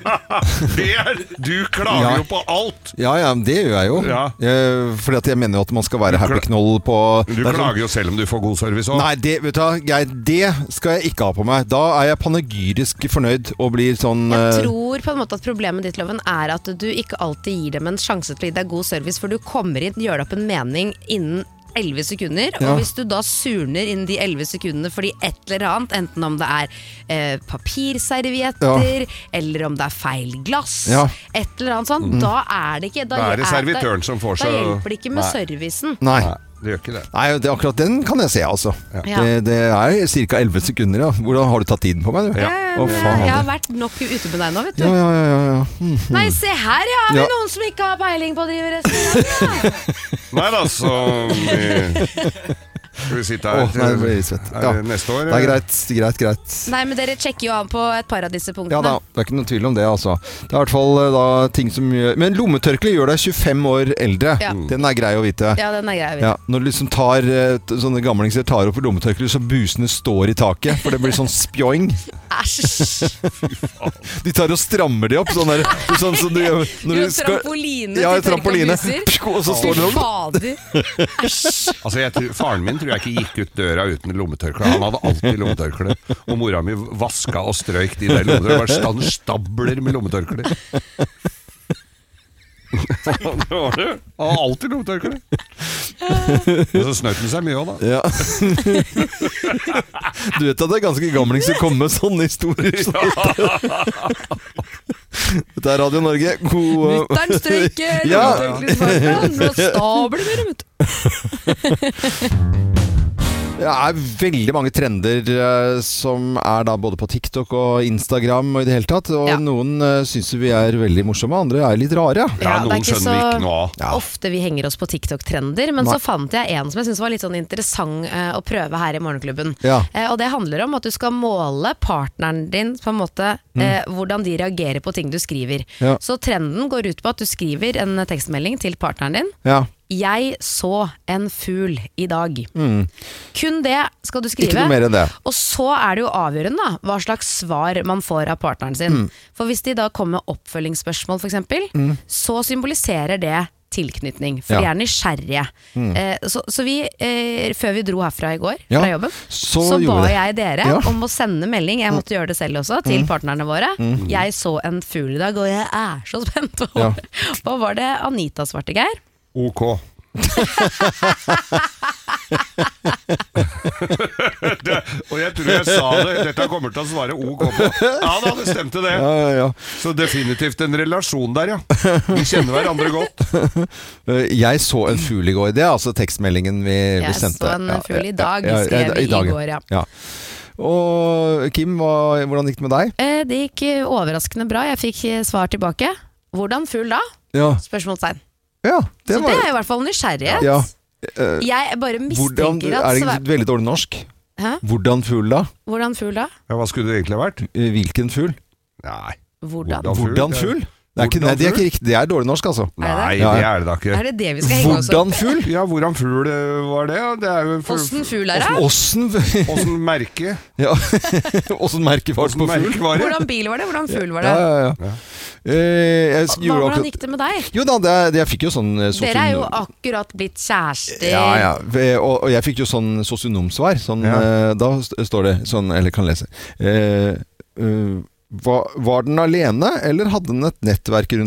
Du klager Ja. jo på alt. Ja, men det gjør jeg jo. Ja. Fordi at jeg mener jo at man skal være happy knoll på Du det er sånn- klager jo selv om du får god service også. Nei, det, vet du, hva, Geir, det skal jeg ikke ha på meg. Da er jeg panegyrisk fornøyd og blir sånn Jeg tror på en måte at problemet ditt, Loven, er at du ikke alltid gir dem en sjanse til å gi deg god service, for du kommer inn, gjør deg opp en mening innen 11 sekunder, Ja. og hvis du da surner innen de 11 sekundene fordi et eller annet, enten om det er papirservietter, eller om det er feil glass, Ja. et eller annet sånt, da er det ikke Da er det servitøren som får Da seg- hjelper det ikke med Nei. servicen. Nei. Nei, det gjør ikke det. Nei, det, akkurat den kan jeg se, altså. Ja. Det er ca. 11 sekunder, ja. Hvordan har du tatt tiden på meg, du? Ja. Å, faen. Jeg har vært nok ute med deg nå, vet du. Ja. Nei, se her, ja! Er Ja. det noen som ikke har peiling på å drive restaurant? Ja. Nei da, så skal vi sitte her Åh, nei, det blir svett. er Ja. det neste år? Det er greit. Nei, men dere sjekker jo an på et par av disse punktene. Ja da, det er ikke noen tvil om det, altså. Det er i hvert fall da ting som gjør Men lommetørkle gjør deg 25 år eldre. Ja. Den er grei å vite. Ja, den er grei. Ja, når du liksom tar sånne gamlingser tar opp lommetørkler så busene står i taket, for det blir sånn spjoing. Æsj! De tar og strammer de opp sånn der sånn som du gjør når Jo, du skal trampoline Ja, til tørka trampoline. buser. Og så står det Fy sånn. fader. Æsj. Altså, faren min tror jeg ikke gikk ut døra uten lommetørkle. Han hadde alltid lommetørkle. Og mora mi vaska og strøyk de der lommetørklene. Det var stabler med lommetørkler. Det var det. Han hadde alltid lommetørkle. Og så snøt han seg mye òg, da. Ja. Du vet at det er ganske gamling som kommer med sånne historier. Dette er Radio Norge. God Mutter'n strøyker Ja. Nå stabler dere, vet du. Det er veldig mange trender som er da både på TikTok og Instagram og i det hele tatt. Og Ja. noen synes vi er veldig morsomme, andre er litt rare. Ja, Ja, det er noen ikke skjønner vi ikke noe av. Ja. ofte vi henger oss på TikTok-trender, men Nei. så fant jeg en som jeg synes var litt sånn interessant å prøve her i Morgenklubben. Ja. Og det handler om at du skal måle partneren din på en måte, hvordan de reagerer på ting du skriver. Ja. Så trenden går ut på at du skriver en tekstmelding til partneren din. Ja. Jeg så en fugl i dag. Kun det skal du skrive. Ikke noe mer enn det. Og så er det jo avgjørende da, hva slags svar man får av partneren sin. For hvis de da kommer med oppfølgingsspørsmål for eksempel, så symboliserer det tilknytning, for Ja. de er nysgjerrige. Så vi, før vi dro herfra i går, Ja, fra jobben, så så gjorde ba det. jeg dere Ja. om å sende melding, jeg måtte gjøre det selv også, til partnerne våre. Jeg så en fugl i dag, og jeg er så spent på Ja. hva var det Anita svarte, Geir? Ok. Og jeg tror jeg sa det. Dette kommer til å svare OK på. Ja da, det stemte det. Ja. Så definitivt en relasjon der, ja. Vi kjenner hverandre godt. Jeg så en fugl i går. Det er altså tekstmeldingen vi Jeg sendte. så en fugl i dag, skrev vi i går, ja. Ja. Og Kim, hvordan gikk det med deg? Det gikk overraskende bra. Jeg fikk svar tilbake. Hvordan fugl da? Ja, Spørsmålstegn. ja Så det det var er i hvert fall nysgjerrighet. ja. Jeg bare Hvordan, mistenker er at det ikke veldig dårlig norsk? Hæ? Hvordan fugl da? Hvordan fugl da? Ja, hva skulle det egentlig ha vært? Hvilken fugl? Nei. Hvordan? Hvordan fugl? Det er, ikke, nei, det er ikke riktig. Det er dårlig norsk, altså. Nei, Ja. det er det da ikke. Er det det vi skal henge oss Hvordan opp? fugl? Ja, hvordan fugl var det? Det er jo en Åssen fugl er det? Åssen Åssen merke? ja. Åssen merker folk Åssen på fugl? merke var det? Hvordan bil var det? Hvordan fugl var det? Ja. Hvordan gikk det med deg? Jo da, jeg fikk jo sånn Dere er jo akkurat blitt kjærester. Ja. Og jeg fikk jo sånn sosionomsvar. Sånn, da står det sånn, eller kan lese. Var den alene, eller hadde den et nettverk rundt seg?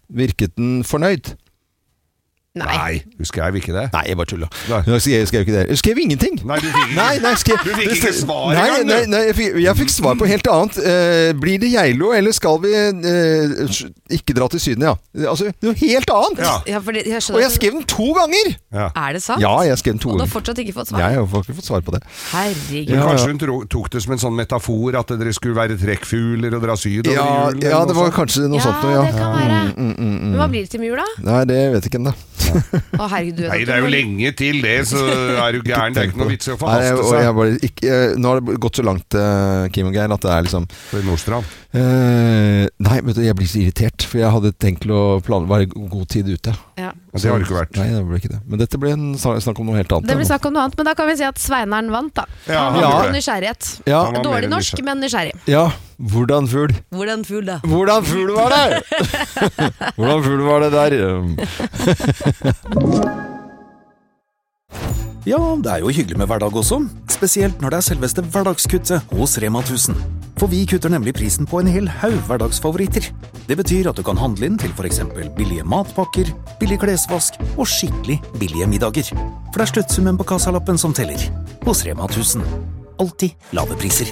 Virket den fornøyd? Nei, du skrev ikke det. Nei, jeg bare tuller. Jeg skrev ikke det. Jeg skrev ingenting. Nei, du fikk ikke svar engang. Nei, jeg fikk svar på helt annet. Blir det Geilo, eller skal vi ikke dra til Syden, ja? Altså, det er noe helt annet. Ja, fordi, og jeg skrev den 2 ganger! Ja. Er det sant? Ja, jeg skrev den 2 ganger. Og du har fortsatt ikke fått svar? Jeg har ikke fått svar på det. Herregud. Men kanskje hun tok det som en sånn metafor, at dere skulle være trekkfugler og dra sydover i julen? Ja, det var kanskje noe sånt. Ja, det kan være. Men hva blir det til jul, da? Nei, det vet jeg ikke ennå. Herregud, nei, det er jo lenge til det, så er du gæren. Det er ikke noe vits i å forhaste seg. Nå har det gått så langt, Kim og Geir, at det er liksom For Nordstrand? Nei, vet du, jeg blir så irritert, for jeg hadde tenkt å være god tid ute. Ja. Det har det ikke vært. Nei, det ble ikke det. Men dette ble en snakk om noe helt annet. Det ble snakk om noe annet, men da kan vi si at Sveineren vant, da. Han var nysgjerrighet. Dårlig norsk, men nysgjerrig. Ja, hvordan fugl? Hvordan fugl, da? Hvordan fugl var det? Hvordan fugl var det der? Ja, det er jo hyggelig med hverdag også. Spesielt når det er selveste hverdagskuttet hos Rema 1000. For vi kutter nemlig prisen på en hel haug hverdagsfavoritter. Det betyr at du kan handle inn til for eksempel billige matpakker, billig klesvask og skikkelig billige middager. For det er sluttsummen på kassalappen som teller. Hos Rema 1000. Alltid lave priser.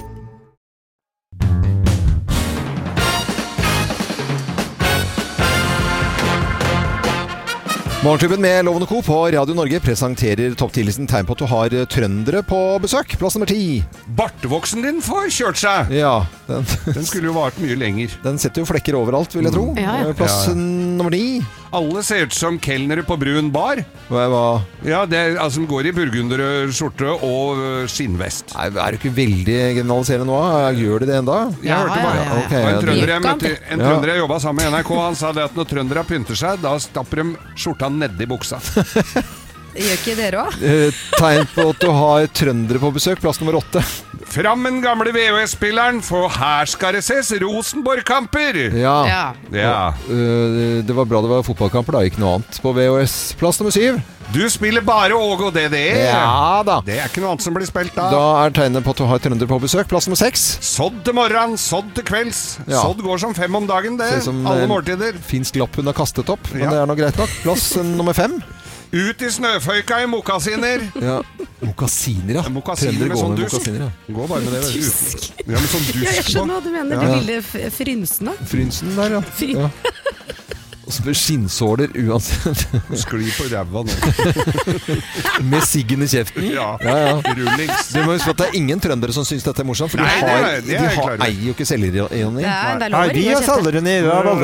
Morgenklubben med Loven og Co. på Radio Norge presenterer topp-10-listen tegn på at du har trøndere på besøk. Plass nummer 10. Bartevoksen din får kjørt seg. Ja, den skulle jo vart mye lenger. Den setter jo flekker overalt, vil jeg tro. Plass nummer 9. Alle ser ut som kelnere på brun bar. Hva? Ja, det er altså som går i burgunderskjorte og skinnvest. Nei, er du ikke veldig generaliserende nå? Gjør de det enda? Jeg hørte bare. Okay, en trønder jeg jobbet sammen med NRK, han sa det at når trøndere pynter seg, da stapper de skjorta nedi buksa. Gjør ikke dere også? Tegn på at du har trøndere på besøk. Plass nummer 8. Fram den gamle VHS-spilleren, for her skal det ses Rosenborg-kamper! Ja. Det var bra det var fotballkamper da, ikke noe annet på VHS. Plass nummer 7. Du spiller bare Åge og DDE. Ja da. Det er ikke noe annet som blir spilt da. Da er tegnet på at du har trøndere på besøk. Plass nummer 6. Sodd til morgen, sodd til kvelds. Sodd går som 5 om dagen, det. Alle måltider. Finsk lapp hun har kastet opp, men det er nå greit nok. Plass nummer 5. Ut i snøføyka i mokasiner. Ja, mokasiner, ja. Mokasiner med sånn dusk. Gå bare med det. Dusk. Ja, med sånn dusk. Jeg skjønner hva du mener. De lille frynsene. Frynsen der, ja. Og så blir skinnsåler uansett. Skli på ræva nå. Med siggen i kjeften. Ja. Rullings. Du må huske at det er ingen trøndere som synes dette er morsomt, for de eier jo ikke selvironi. Nei, vi har selvironi.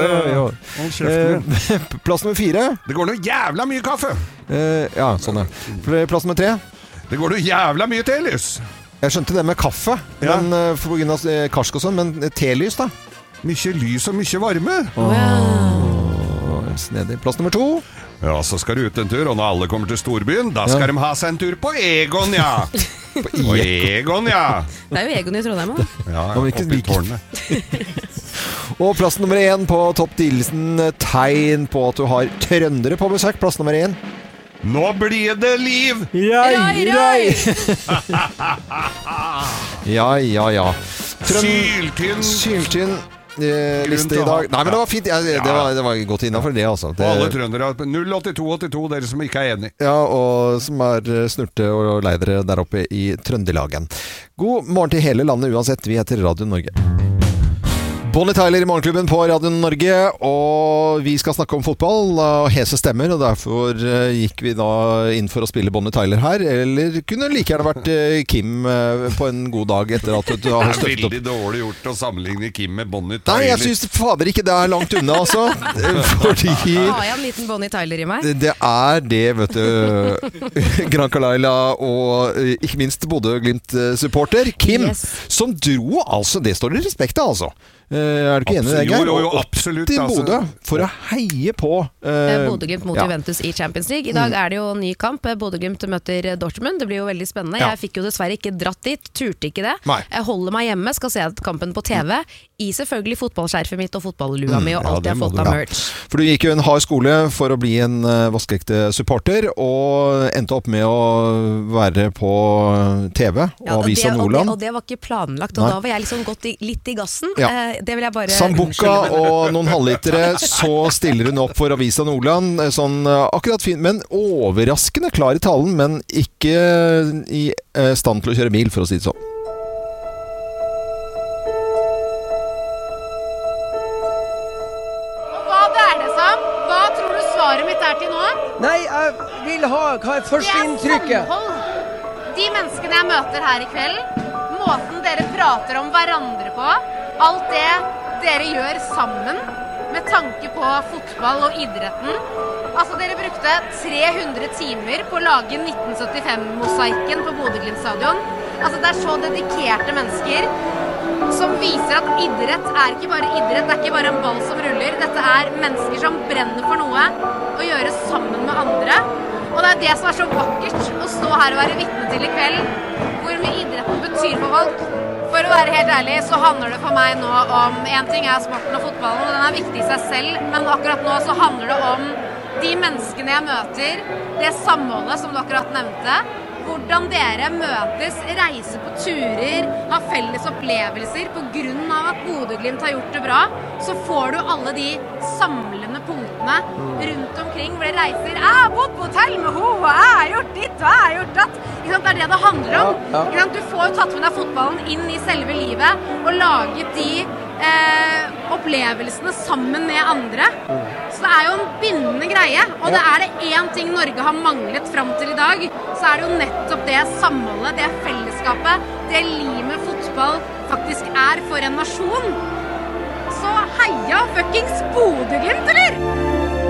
Plass nummer 4. Det går noe jævla mye kaffe. Ja, sånn Plass nummer 3. Det går noe jævla mye telys. Jeg skjønte det med kaffe, men på grunn av karsk og sånn, men telys da? Mye lys og mye varme. Snedig. Plass nummer 2. Ja, så skal du ut en tur, og når alle kommer til storbyen, da skal de ha seg en tur på Egon, ja. På Egon, ja. Det er jo Egon i Trondheim, da. Ja, oppe i tårnet. Og plass nummer 1 på topp-10-listen, tegn på at du har trøndere på besøk. Plass nummer 1. Nå blir det liv! Rai! Ja. Syltynn liste i dag. Nei, men det var fint. Det var godt innenfor det, altså. Og alle trøndere 08282, dere som ikke er enig. Ja, og som er snurte og leidere der oppe i Trøndelagen. God morgen til hele landet uansett. Vi heter Radio Norge. Bonnie Tyler i Morgenklubben på Radio Norge, og vi skal snakke om fotball og hese stemmer, og derfor gikk vi da inn for å spille Bonnie Tyler her, eller kunne like gjerne vært Kim på en god dag etter at du har støttet opp. Det er veldig dårlig gjort å sammenligne Kim med Bonnie Tyler. Nei, jeg synes fader ikke det er langt unna, altså. Fordi har jeg en liten Bonnie Tyler i meg? Det er det, vet du. Granca Laila og ikke minst Bodø-Glimt-supporter Kim, som dro, altså, det står det respekt av, altså. Er du ikke enig i det, Geir? Jo, absolutt. Til Bodø for å heie på Bodø-Glimt mot Juventus i Champions League. I dag er det jo ny kamp. Bodø-Glimt møter Dortmund. Det blir jo veldig spennende. Jeg fikk jo dessverre ikke dratt dit. Turte ikke det. Jeg holder meg hjemme, skal se kampen på TV i selvfølgelig fotballskjerfet mitt og fotballua mi og alt jeg har fått av merch. For du gikk jo en hard skole for å bli en vaskeekte supporter, og endte opp med å være på TV og Avisa Nordland. Og det var ikke planlagt, og da var jeg liksom gått litt i gassen. det vil jeg bare Sambuca og noen halvlitere, så stiller hun opp for Avisa Nordland, sånn akkurat fint, men overraskende klar i talen, men ikke i stand til å kjøre bil, for å si det sånn. Hva tror du svaret mitt til nå? Nei, jeg vil hva er førsteinntrykket? De menneskene jeg møter her i kveld, måten dere prater om hverandre på, alt det dere gjør sammen med tanke på fotball og idretten. Altså, dere brukte 300 timer på å lage 1975-mosaikken på Bodø-Glimt stadion. Altså, det så dedikerte mennesker som viser at idrett ikke bare idrett, det ikke bare en ball som ruller. Dette mennesker som brenner for noe og gjøre sammen med andre. Og det det som så vakkert å stå her og være vitne til i kveld, hvor mye idretten betyr for folk. For å være helt ærlig, så handler det for meg nå om, en ting sporten og fotballen, og den viktig i seg selv, men akkurat nå så handler det om de menneskene jeg møter, det samholdet som du akkurat nevnte, hvordan dere møtes, reiser på turer, har felles opplevelser på grunn av at Bodø-Glimt har gjort det bra, så får du alle de samlende punktene rundt omkring hvor dere reiser. Jeg har bodd på hotell med henne, jeg har gjort ditt, og jeg har gjort datt. Det det handler om. Du får jo tatt med deg fotballen inn i selve livet og laget de opplevelsene sammen med andre. Så det jo en bindende greie, og det en ting Norge har manglet frem til i dag, så det jo nettopp det samholdet, det fellesskapet, det livet fotball faktisk for en nasjon. Så heia fuckings Bodø-Glimt, eller?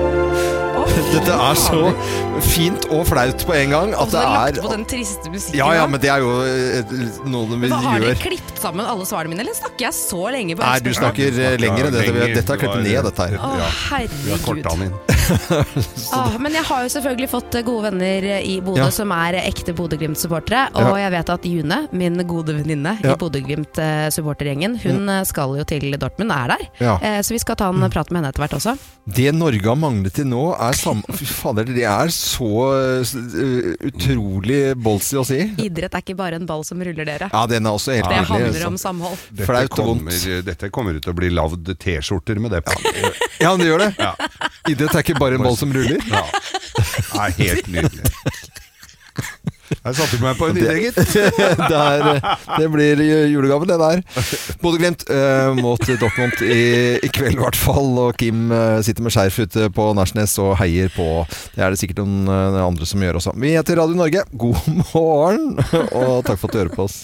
Dette så fint og flaut på en gang at det lagt på den triste musikken. Ja, men det jo noe vi gjør. Har dere klippet sammen alle svarene mine, eller snakker jeg så lenge på? Nei, du snakker lenger enn dette. Dette klippet ned, dette her. Herregud. Vi har kortet han inn. Men jeg har jo selvfølgelig fått gode venner i Bodø som ekte Bodø-Glimt-supportere, og jeg vet at June, min gode venninne i Bodø-Glimt-supportergjengen, hun skal jo til Dortmund, der. Så vi skal ta en prat med henne etter hvert også. Det Norge har manglet til nå fy fader, det så utrolig bolsig å si. Idrett ikke bare en ball som ruller dere. Ja, den også helt det handler om samhold. Dette kommer ut til å bli lavd T-skjorter med det på. Ja, det gjør det. Ja. Idrett ikke bare en ball som ruller. Ja. Helt nydelig. Jeg satte meg på en idé, gitt. Det blir julegaven, det der. Bodø-Glimt mot Dortmund i kveld i hvert fall, og Kim sitter med skjerf ute på Nærsnes og heier på. Det det sikkert noen andre som gjør også. Vi heter Radio Norge. God morgen, og takk for at du hører på oss.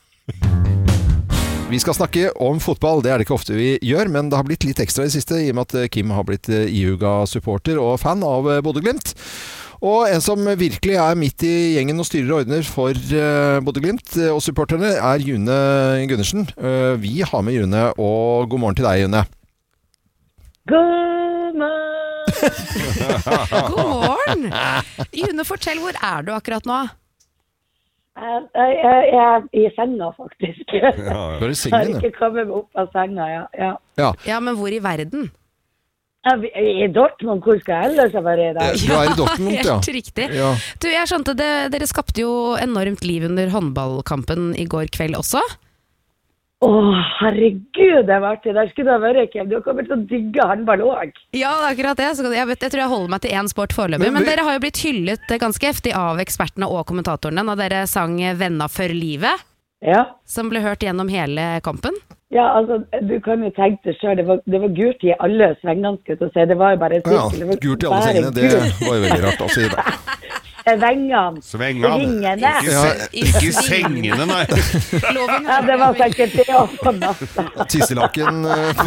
Vi skal snakke om fotball, det det ikke ofte vi gjør, men det har blitt litt ekstra i siste, i og med at Kim har blitt ihuga supporter og fan av Bodø-Glimt. Og en som virkelig midt i gjengen og styrer og ordner for Bodø-Glimt og supporterne June Gundersen. Vi har med June, og god morgen til deg, June. God morgen! God morgen! June, fortell, hvor du akkurat nå? Jeg i senga, faktisk. Bare i sengen, jeg har ikke kommet meg opp av senga, Ja, men hvor i verden? I Dortmund, hvor skal jeg ellers være i dag? Du i Dortmund, ja. Helt riktig. Ja. Du, jeg skjønte dere skapte jo enormt liv under håndballkampen i går kveld også. Herregud, det var artig. Der skulle det være, Kim. Du har kommet til å digge håndball også. Ja, det akkurat det. Jeg tror jeg holder meg til én sport foreløpig. Men dere har jo blitt hyllet ganske heftig av ekspertene og kommentatorene når dere sang «Venna for livet». Ja. Som ble hørt gjennom hele kampen. Ja, altså, du kan jo tenke deg selv, det var gult i alle svengene, skulle jeg si. Det var jo bare gult i alle svengene, det var jo veldig rart å si det. Svengene, ringene. Ikke sengene, nei. Ja, det var sikkert det også natta. Tisselaken.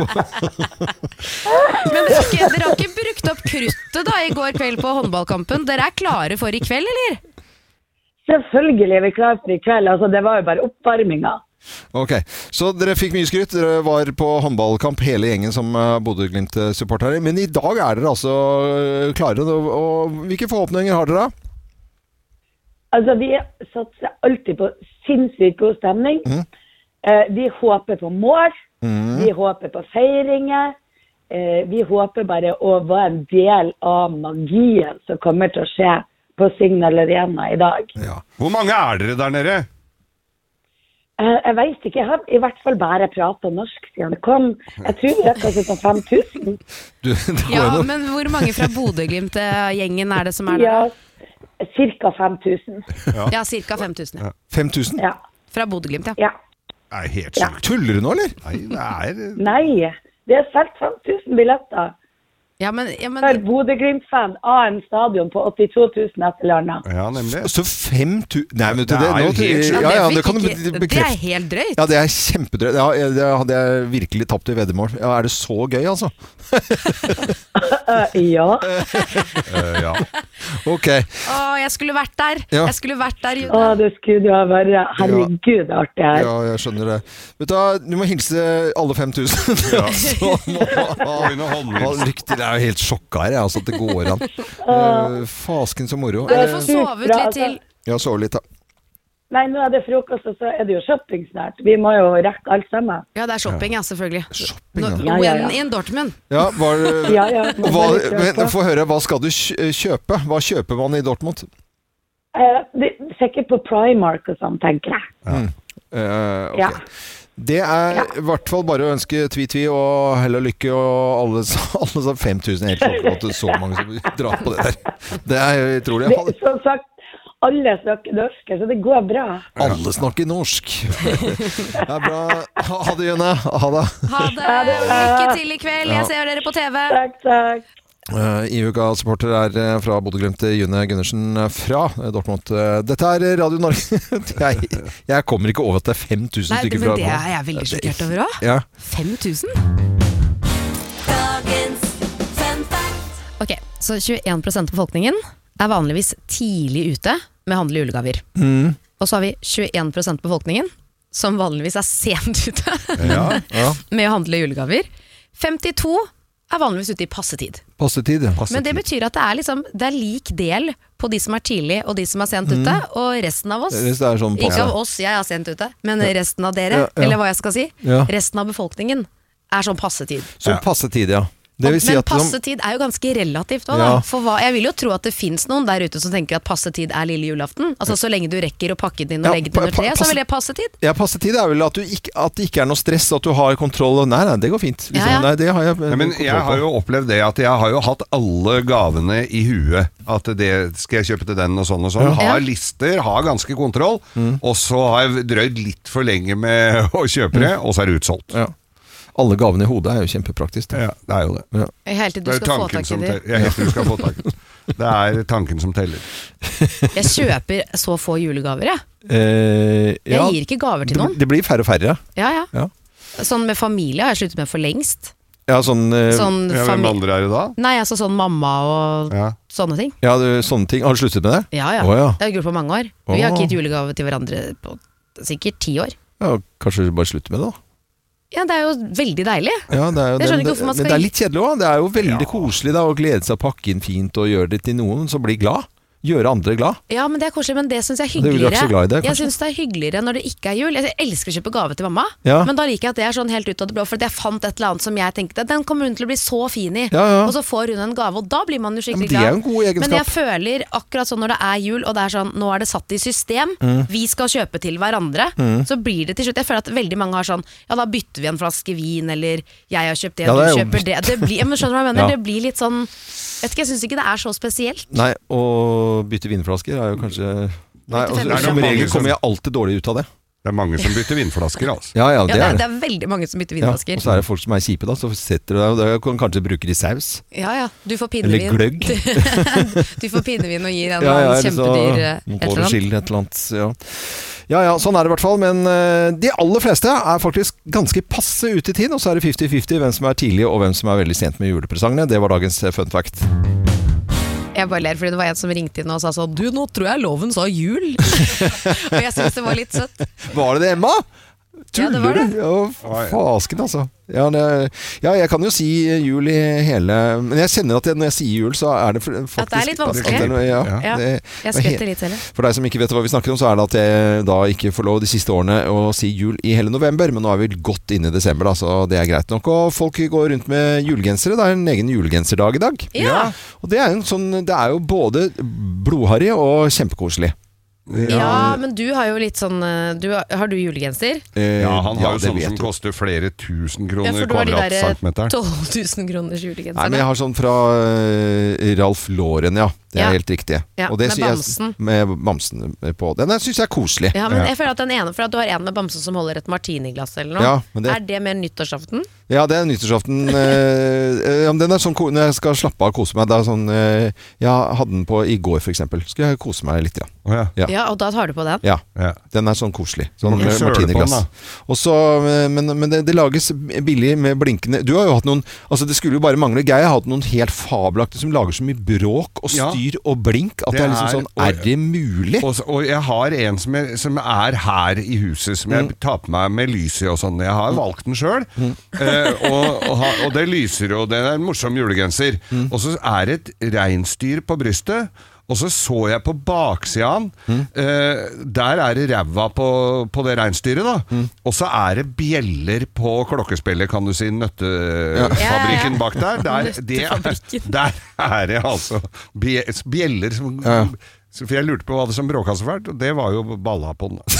Men dere har ikke brukt opp kruttet da i går kveld på håndballkampen. Dere klare for i kveld, eller? Selvfølgelig er vi klare for i kveld. Altså, det var jo bare oppvarminga. Ok, så dere fikk mye skryt. Dere var på håndballkamp hele gjengen som Bodø-Glimt-supportere. Men i dag dere altså klare. Og hvilke forhåpninger har dere da? Altså, vi satser alltid på sinnssykt god stemning. Vi håper på mål. Vi håper på feiringer. Vi håper bare å være en del av magien som kommer til å skje på Signal Arena i dag. Ja. Hvor mange dere der nede? Jeg vet ikke, jeg har i hvert fall bare pratet norsk siden det kom. Jeg tror det er kanskje 5000. Ja, men hvor mange fra Bodø-Glimt-gjengen er det som er der? Ja, cirka 5000. Ja, cirka 5000. Ja. 5000? Ja. Fra Bodø-Glimt, ja. Det er helt sykt. Tuller du nå, eller? Nei, det er... Nei, det er solgt 5000 billetter. Ja, men... For Bodø-Glimt-fan av en stadion på 82 000 etter Larna. Ja, nemlig. Så 5000... Nei, men det er jo helt sykt. det kan du bekrefte. Det er helt drøyt. Ja, det er kjempedrøyt. Ja, det hadde jeg virkelig tapt i veddemål. Ja, er det så gøy, altså? Ja. Ja. Ok. Jeg skulle vært der. Ja. Jeg skulle vært der, Jude. Det skulle du ha vært. Herregud, det er artig her. Ja, jeg skjønner det. Vet du må hilse alle 5000. Ja. Så må rykter. Jeg er jo helt sjokka her, altså, at det går an. Fasken så moro. Men du får sove ut litt til. Ja, sove litt da. Nei, nå er det frokost, og så er det jo shopping snart. Vi må jo rekke alt sammen. Ja, det er shopping, ja, selvfølgelig. Shopping, Win in Dortmund. Ja, Ja. Få høre, hva skal du kjøpe? Hva kjøper man i Dortmund? Sikkert på Primark og sånn, tenker jeg. Okay. Ja. Det er i hvert fall bare å ønske Tvi og hell og lykke og alle 5000 helt sånn at det så mange som drar på det der. Det er utrolig. Som sagt, alle snakker norsk, så det går bra. Alle snakker norsk. Det er bra. Ha det, Jønne. Ha det. Ha det. Lykke til i kveld. Jeg ser dere på TV. Takk. IUK-supporter er fra Bodø-Glimt, Jønne Gundersen fra Dortmund. Dette er Radio Norge. Jeg kommer ikke over at det er 5000 stykker fra. Nei, men det er jeg veldig sjokkert over også. Ja. 5000? Ok, så 21% av befolkningen er vanligvis tidlig ute med handel i julegaver. Og så har vi 21% av befolkningen som vanligvis er sent ute med å handle julegaver. 52 er vanligvis ute i passetid. Passetid, ja. Men det betyr at det er lik del på de som er tidlig og de som er sent ute, og resten av oss, sånn ikke av oss, jeg er sent ute, men resten av dere, eller hva jeg skal si, resten av befolkningen er sånn passetid. Sånn passetid, ja. Det vil si men at passetid er jo ganske relativt også, da. For jeg vil jo tro at det finnes noen der ute som tenker at passetid er lille julaften. Altså så lenge du rekker å pakke den inn og legge den under treet, så er vel det passetid? Ja, passetid er vel at det ikke er noe stress, at du har kontroll. Nei, det går fint. Nei, det har jeg men jeg har jo opplevd det, at jeg har jo hatt alle gavene i huet. At det skal jeg kjøpe til den og sånn og sånn. Har lister, har ganske kontroll, og så har jeg drøyd litt for lenge med å kjøpe det, og så er det utsolgt. Ja. Alle gavene i hodet er jo kjempepraktisk. Ja, det er jo det. Ja. Helt til du skal få tak i det. Helt til du skal få tak i det. Det er tanken som teller. Jeg kjøper så få julegaver, jeg gir ikke gaver til noen. Det blir færre og færre. Ja. Sånn med familie har jeg sluttet med for lengst. Ja, hvem andre er det da? Nei, altså sånn mamma og sånne ting. Ja, sånne ting. Har du sluttet med det? Ja. Det har jeg gjort på mange år. Vi har ikke gitt julegave til hverandre på sikkert 10 år. Ja, kanskje du bare slutter med det da? Ja, det er jo veldig deilig. Ja, det er jo jeg skjønner ikke hvorfor man skal... Men det er litt kjedelig også. Det er jo veldig koselig da, å glede seg å pakke inn fint og gjøre det til noen som blir glad. Gjøre andre glad. Ja, men det er koselig, men det synes jeg er hyggeligere. Du er ikke så glad i det, jeg synes det er hyggeligere når det ikke er jul. Jeg elsker å kjøpe gave til mamma, men da liker jeg at det er sånn helt ut av det blå, for jeg fant et eller annet som jeg tenkte, den kommer hun til å bli så fin i, og så får hun en gave, og da blir man jo skikkelig glad. Men det er jo en god egenskap. Men jeg føler akkurat sånn når det er jul, og det er sånn, nå er det satt i system, vi skal kjøpe til hverandre, så blir det til slutt, jeg føler at veldig mange har sånn, ja da bytter vi en flaske vin, eller jeg har kjøpt det, og du kjøper det. Det blir, men skjønner du hva jeg mener? Det blir litt sånn, jeg synes ikke det er så spesielt. Nei, å bytte vinflasker er jo kanskje... Nei, som regel kommer jeg alltid dårlig ut av det. Det er mange som bytter vinflasker, altså. Ja, det er veldig mange som bytter vinflasker. Og så er det folk som er kjipe da, så setter du deg, og det kan kanskje bruke det i saus. Ja, du får pinnevin. Eller gløgg. Du får pinnevin og gir en kjempedyr et eller annet. Ja, sånn er det i hvert fall, men de aller fleste er faktisk ganske passe ute i tid, og så er det 50-50 hvem som er tidlig og hvem som er veldig sent med julepresangene. Det var dagens fun fact. Jeg bare ler, fordi det var en som ringte inn og sa sånn, du, nå tror jeg loven sa jul. Og jeg synes det var litt søtt. Var det Emma? Ja, det var det. Ja, fasken altså. Ja, jeg kan jo si jul i hele... Men jeg kjenner at når jeg sier jul, så er det faktisk... At det er litt vanskelig. Jeg skretter litt selv. For deg som ikke vet hva vi snakker om, så er det at jeg da ikke får lov de siste årene å si jul i hele november, men nå er vi godt inne i desember da, så det er greit nok. Og folk går rundt med julegensere. Det er en egen julegenserdag i dag. Ja. Og det er jo både blodharry og kjempekoselig. Ja, men du har jo litt sånn har du julegenser? Ja, han har jo sånne som koster flere tusen kroner kvadratcentimeteren. 12 000 kroners julegenserne. Nei, men jeg har sånn fra Ralph Lauren, det er helt riktig. Og det med bamsen. Med bamsen på. Den synes jeg er koselig. Ja, men jeg føler at den ene, for at du har en med bamsen som holder et martiniglass eller noe. Er det mer nyttårsaften? Ja, det er nyttårsaften. Den er sånn når jeg skal slappe av og kose meg. Det er sånn, jeg hadde den på i går for eksempel. Skal jeg kose meg litt, Ja, og da tar du på den? Ja, den er sånn koselig. Sånn martiniglass. Men det lages billig med blinkende. Du har jo hatt noen, altså det skulle jo bare mangle. Geir har hatt noen helt fabelaktige som lager så mye bråk og styr og blink at det er liksom sånn, er det mulig? Og jeg har en som er her i huset, som jeg tar på meg med lyset og sånn. Jeg har valgt den selv. Og det lyser, og det er en morsom julegenser. Og så er det et reinsdyr på brystet. Og så jeg på baksiden der er det ræva på det reinsdyret da. Og så er det bjeller på klokkespillet, kan du si, nøttefabrikken bak der. Der er det altså bjeller som... For jeg lurte på hva det som bråka så fælt, og det var jo balla på den.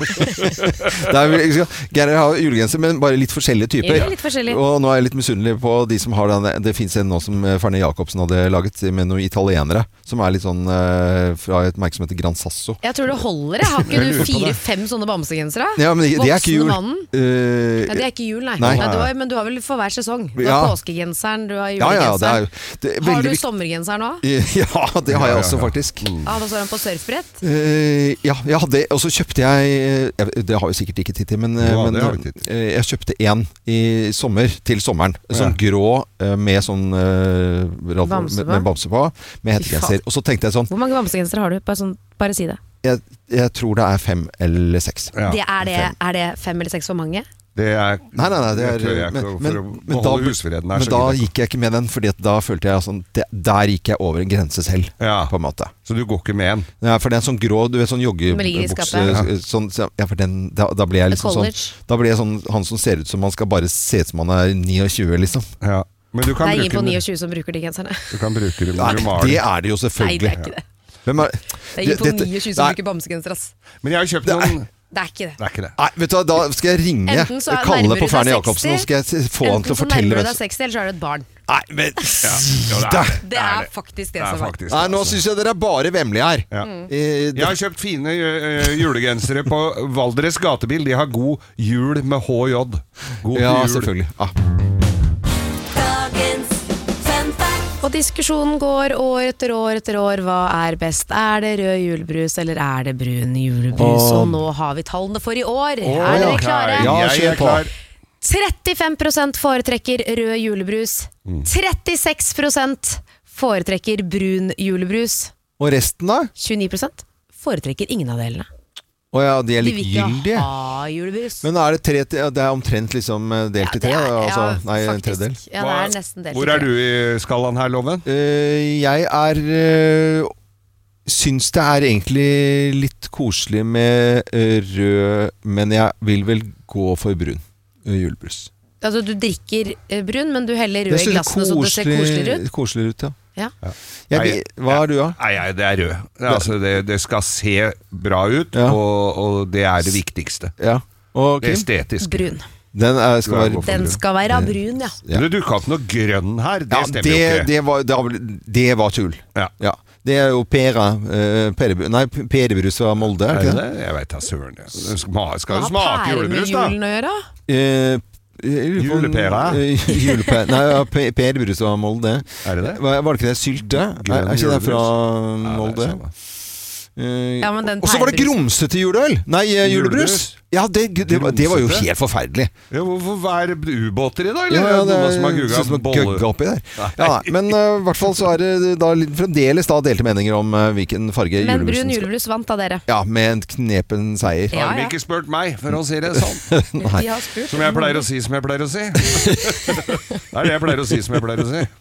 Geir har julegenser, men bare litt forskjellige typer. Litt forskjellig. Og nå er jeg litt misunnelig på de som har den. Det finnes en nå som Farne Jacobsen hadde laget med noen italienere, som er litt sånn fra et merke som heter Gran Sasso. Jeg tror det holder. Har ikke du 4-5 sånne bamsegensere? Ja, men det er ikke jul. Ja, det er ikke jul, nei. Men du har vel for hver sesong. Du har påskegenseren, du har julegenseren. Har du sommergenseren nå? Ja, det har jeg også faktisk. Og så er han på surfbrett? Ja, og så kjøpte jeg det har vi sikkert ikke tid til, men jeg kjøpte en i sommer, til sommeren. Sånn grå med sånn bamse på, med hettegenser. Og så tenkte jeg sånn, hvor mange bamsegensere har du? Bare si det. Jeg tror det er 5 eller 6. Er det 5 eller 6 for mange? Det er, nei, det er men da gikk jeg ikke med den, fordi da følte jeg sånn, der gikk jeg over en grense selv, på en måte. Så du går ikke med den? Ja, for det er en sånn grå, du vet, sånn joggebukse sånn, for da blir jeg liksom sånn, da blir jeg sånn, han som ser ut som man skal bare se ut som man er 29 liksom. Ja. Men du kan det er ingen på 29 som bruker de genserne. Du kan bruke dem. Det er det jo selvfølgelig. Nei, det er ikke det. Det er ingen på 29 som bruker bamsegenser, ass. Men jeg har kjøpt noen... Det er ikke det. Nei, vet du hva, da skal jeg ringe Kalle på Farne Jacobsen, og skal jeg få han til å fortelle. Enten så nærmer du deg 60, eller så er du et barn. Nei, men det er faktisk det som er. Nei, nå synes jeg dere er bare vemmelige her. Jeg har kjøpt fine julegensere på Valdres gatebil. De har god jul med HJ. God jul. Ja, selvfølgelig. Og diskusjonen går år etter år etter år. Hva er best? Er det rød julebrus, eller er det brun julebrus? Og nå har vi tallene for i år. Er dere klare? Ja, jeg er klar. 35% foretrekker rød julebrus. 36% foretrekker brun julebrus. Og resten da? 29% foretrekker ingen av delene. De er litt gyldige. Men er det er omtrent liksom delt i 3? Nei, en tredjedel. Ja, det er nesten delt i 3. Hvor er du i skalaen her, Loven? Jeg syns det er egentlig litt koselig med rød, men jeg vil vel gå for brun julebrus. Altså du drikker brun, men du heller rød i glassene så det ser koseligere ut? Koseligere ut, ja. Hva er du da? Nei, det er rød. Altså, det skal se bra ut, og det er det viktigste. Det estetiske. Brun. Den skal være brun, ja. Det dukket opp noe grønn her. Det stemmer jo ikke. Det var tull. Ja. Det er jo Pederbrus fra Molde, er det ikke det? Jeg vet da, søren. Skal du smake julebrus, da? Hva har pære med julen å gjøre? Julepæra? Nei, Pederbrus fra Molde. Er det det? Var det ikke det? Sylte? Er ikke det fra Molde? Og så var det grumsete juleøl! Nei, julebrus! Ja, det var jo helt forferdelig. Ja, hvorfor er det ubåter i da? Eller det noen som har gugga oppi der. Men i hvert fall så er det da fremdeles delte meninger om hvilken farge julebrusen skal. Men brun julebrus vant av dere. Ja, med en knepen seier. Har de ikke spurt meg, for å si det sånn? Nei. Som jeg pleier å si, som jeg pleier å si. Det er det jeg pleier å si, som jeg pleier å si.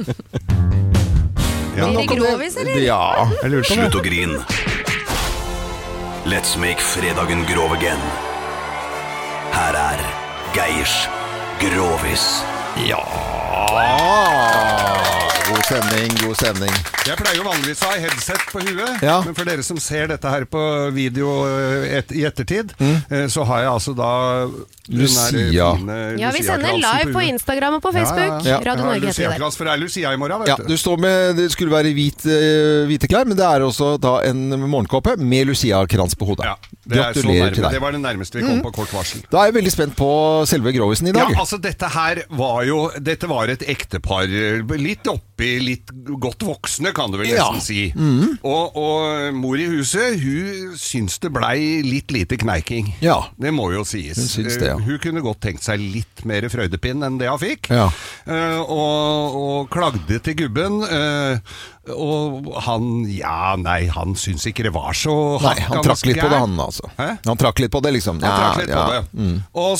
Blir det grovis, eller? Ja. Slutt å grin. Let's make fredagen grov again. Her er Geirs Grovis. Ja. God god stemning. Jeg pleier jo vanligvis å ha headset på huet, men for dere som ser dette her på video I ettertid, så har jeg altså da Lucia. Ja, vi sender live på Instagram og på Facebook. Radio Norge heter det der. For det Lucia I morgen, vet du. Du står med, det skulle være hvite klær, men det også da en morgenkåpe med Lucia-krans på hodet. Gratulerer til deg. Det var det nærmeste vi kom på kort varsel. Da jeg veldig spent på selve Grovisen I dag. Ja, altså dette her dette var et ektepar, litt oppi, litt godt voksne kan du vel nesten si. Og mor I huset, hun syns det blei litt lite kneiking. Ja. Det må jo sies. Hun syns det, Hun kunne godt tenkt seg litt mer frøydepinn enn det hun fikk. Og klagde til gubben, og han han syns ikke det var så han trakk litt på det han altså. Han trakk litt på det liksom. Han trakk litt på det. Og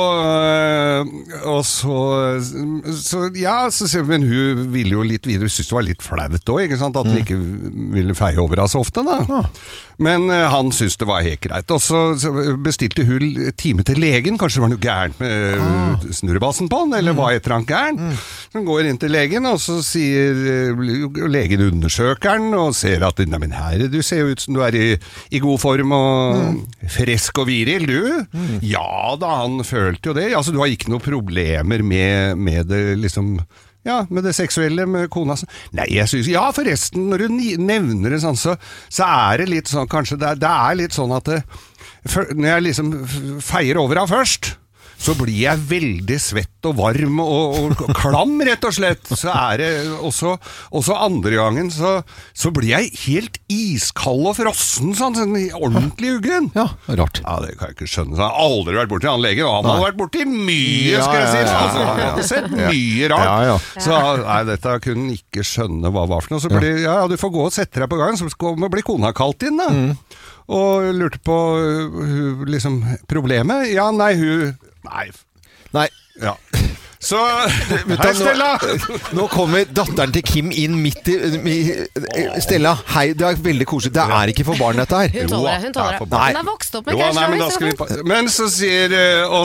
så men hun ville jo litt videre, hun syntes det var litt flaut også, ikke sant? At hun ikke ville feie over henne så ofte da. Men han syntes det var helt greit. Og så bestilte hun time til legen, kanskje det var noe gærent med snurrebassen på han, eller var et eller annet gærent. Så hun går inn til legen, og så sier legen undersøkeren og ser at men her, du ser jo ut som du I god form og frisk og viril, du? Ja da, han følte jo det. Altså, du har ikke noen problemer med det liksom... Ja, med det seksuelle med kona. Nei, jeg synes, forresten, når du nevner det sånn, så det litt sånn, kanskje, det litt sånn at når jeg liksom feier over av først, så blir jeg veldig svett og varm og klam, rett og slett. Så det også andre gangen, så blir jeg helt iskald og frossen, sånn ordentlig uggen. Ja, rart. Ja, det kan jeg ikke skjønne. Så jeg har aldri vært borti han legen, og han har vært borti mye, skal jeg si. Altså, han har sett mye rart. Så nei, dette kunne han ikke skjønne hva var for noe. Så blir, du får gå og sette deg på gang, så blir kona kalt inn da. Og lurte på liksom, problemet. Ja, nei, Nei. Ja. Så, hei Stella! Nå kommer datteren til Kim inn midt I Stella, hei, det veldig koselig. Det ikke for barn dette her. Hun tåler det. Hun har vokst opp med Kershaw. Men så sier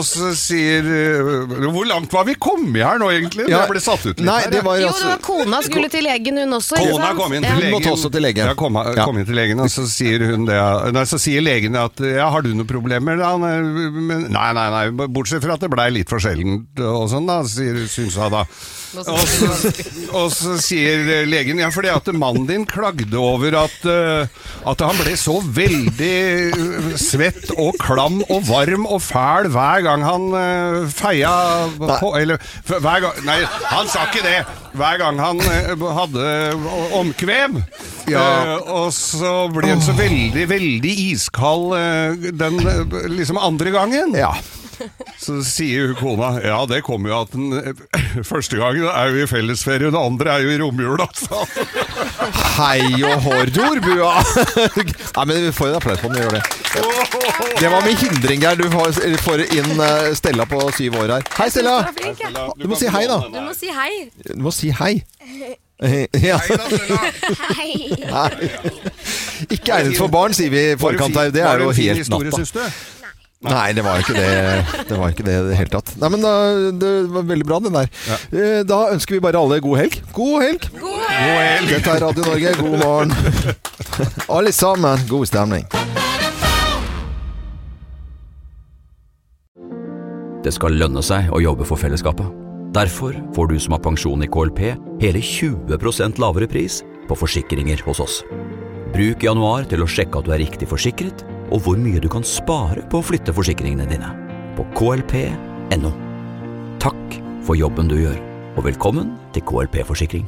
hvor langt var vi kommet her nå egentlig? Det ble satt ut litt her. Det var kona skulle til legen hun også. Kona kom inn til legen. Hun måtte også til legen. Kom inn til legen, og så sier hun det. Så sier legen at, har du noen problemer? Nei, bortsett fra at det ble litt for sjeldent og sånn da, synes jeg da. Og så sier legen, fordi at mannen din klagde over at han ble så veldig svett og klam og varm og fæl hver gang han feia på, eller hver gang, nei, han sa ikke det, hver gang han hadde omkvev. Og så ble han så veldig, veldig iskald den liksom andre gangen. Ja. Så sier kona, det kommer jo at den første gangen jo I fellesferie, det andre jo I romjul, altså. Hei og hårdjord, Bua! Nei, men vi får en applaus på den, vi gjør det. Det var med hindring her, du får inn Stella på 7 år her. Hei, Stella! Du må si hei da. Du må si hei. Du må si hei. Ja. Hei. Ikke egnet for barn, sier vi I forkant her. Det jo helt natta. Nei, det var ikke det. Det var ikke det I det hele tatt. Nei, men det var veldig bra den der. Da ønsker vi bare alle god helg. God helg! God helg! Dette Radio Norge. God morgen. Alle sammen. God stemning. Det skal lønne seg å jobbe for fellesskapet. Derfor får du som har pensjon I KLP hele 20% lavere pris på forsikringer hos oss. Bruk januar til å sjekke at du riktig forsikret, og hvor mye du kan spare på å flytte forsikringene dine. På klp.no. Takk for jobben du gjør, og velkommen til KLP-forsikring.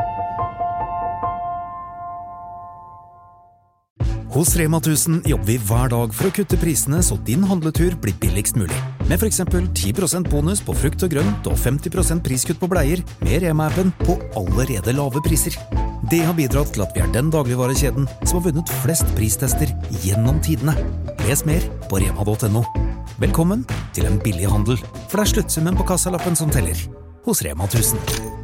Hos Rema 1000 jobber vi hver dag for å kutte prisene så din handletur blir billigst mulig. Med for eksempel 10% bonus på frukt og grønt og 50% priskutt på bleier med Rema-appen på allerede lave priser. Det har bidratt til at vi den dagligvarekjeden som har vunnet flest pristester gjennom tidene. Les mer på rema.no. Velkommen til en billig handel, for det slutsummen på kassalappen som teller. Hos Rema 1000.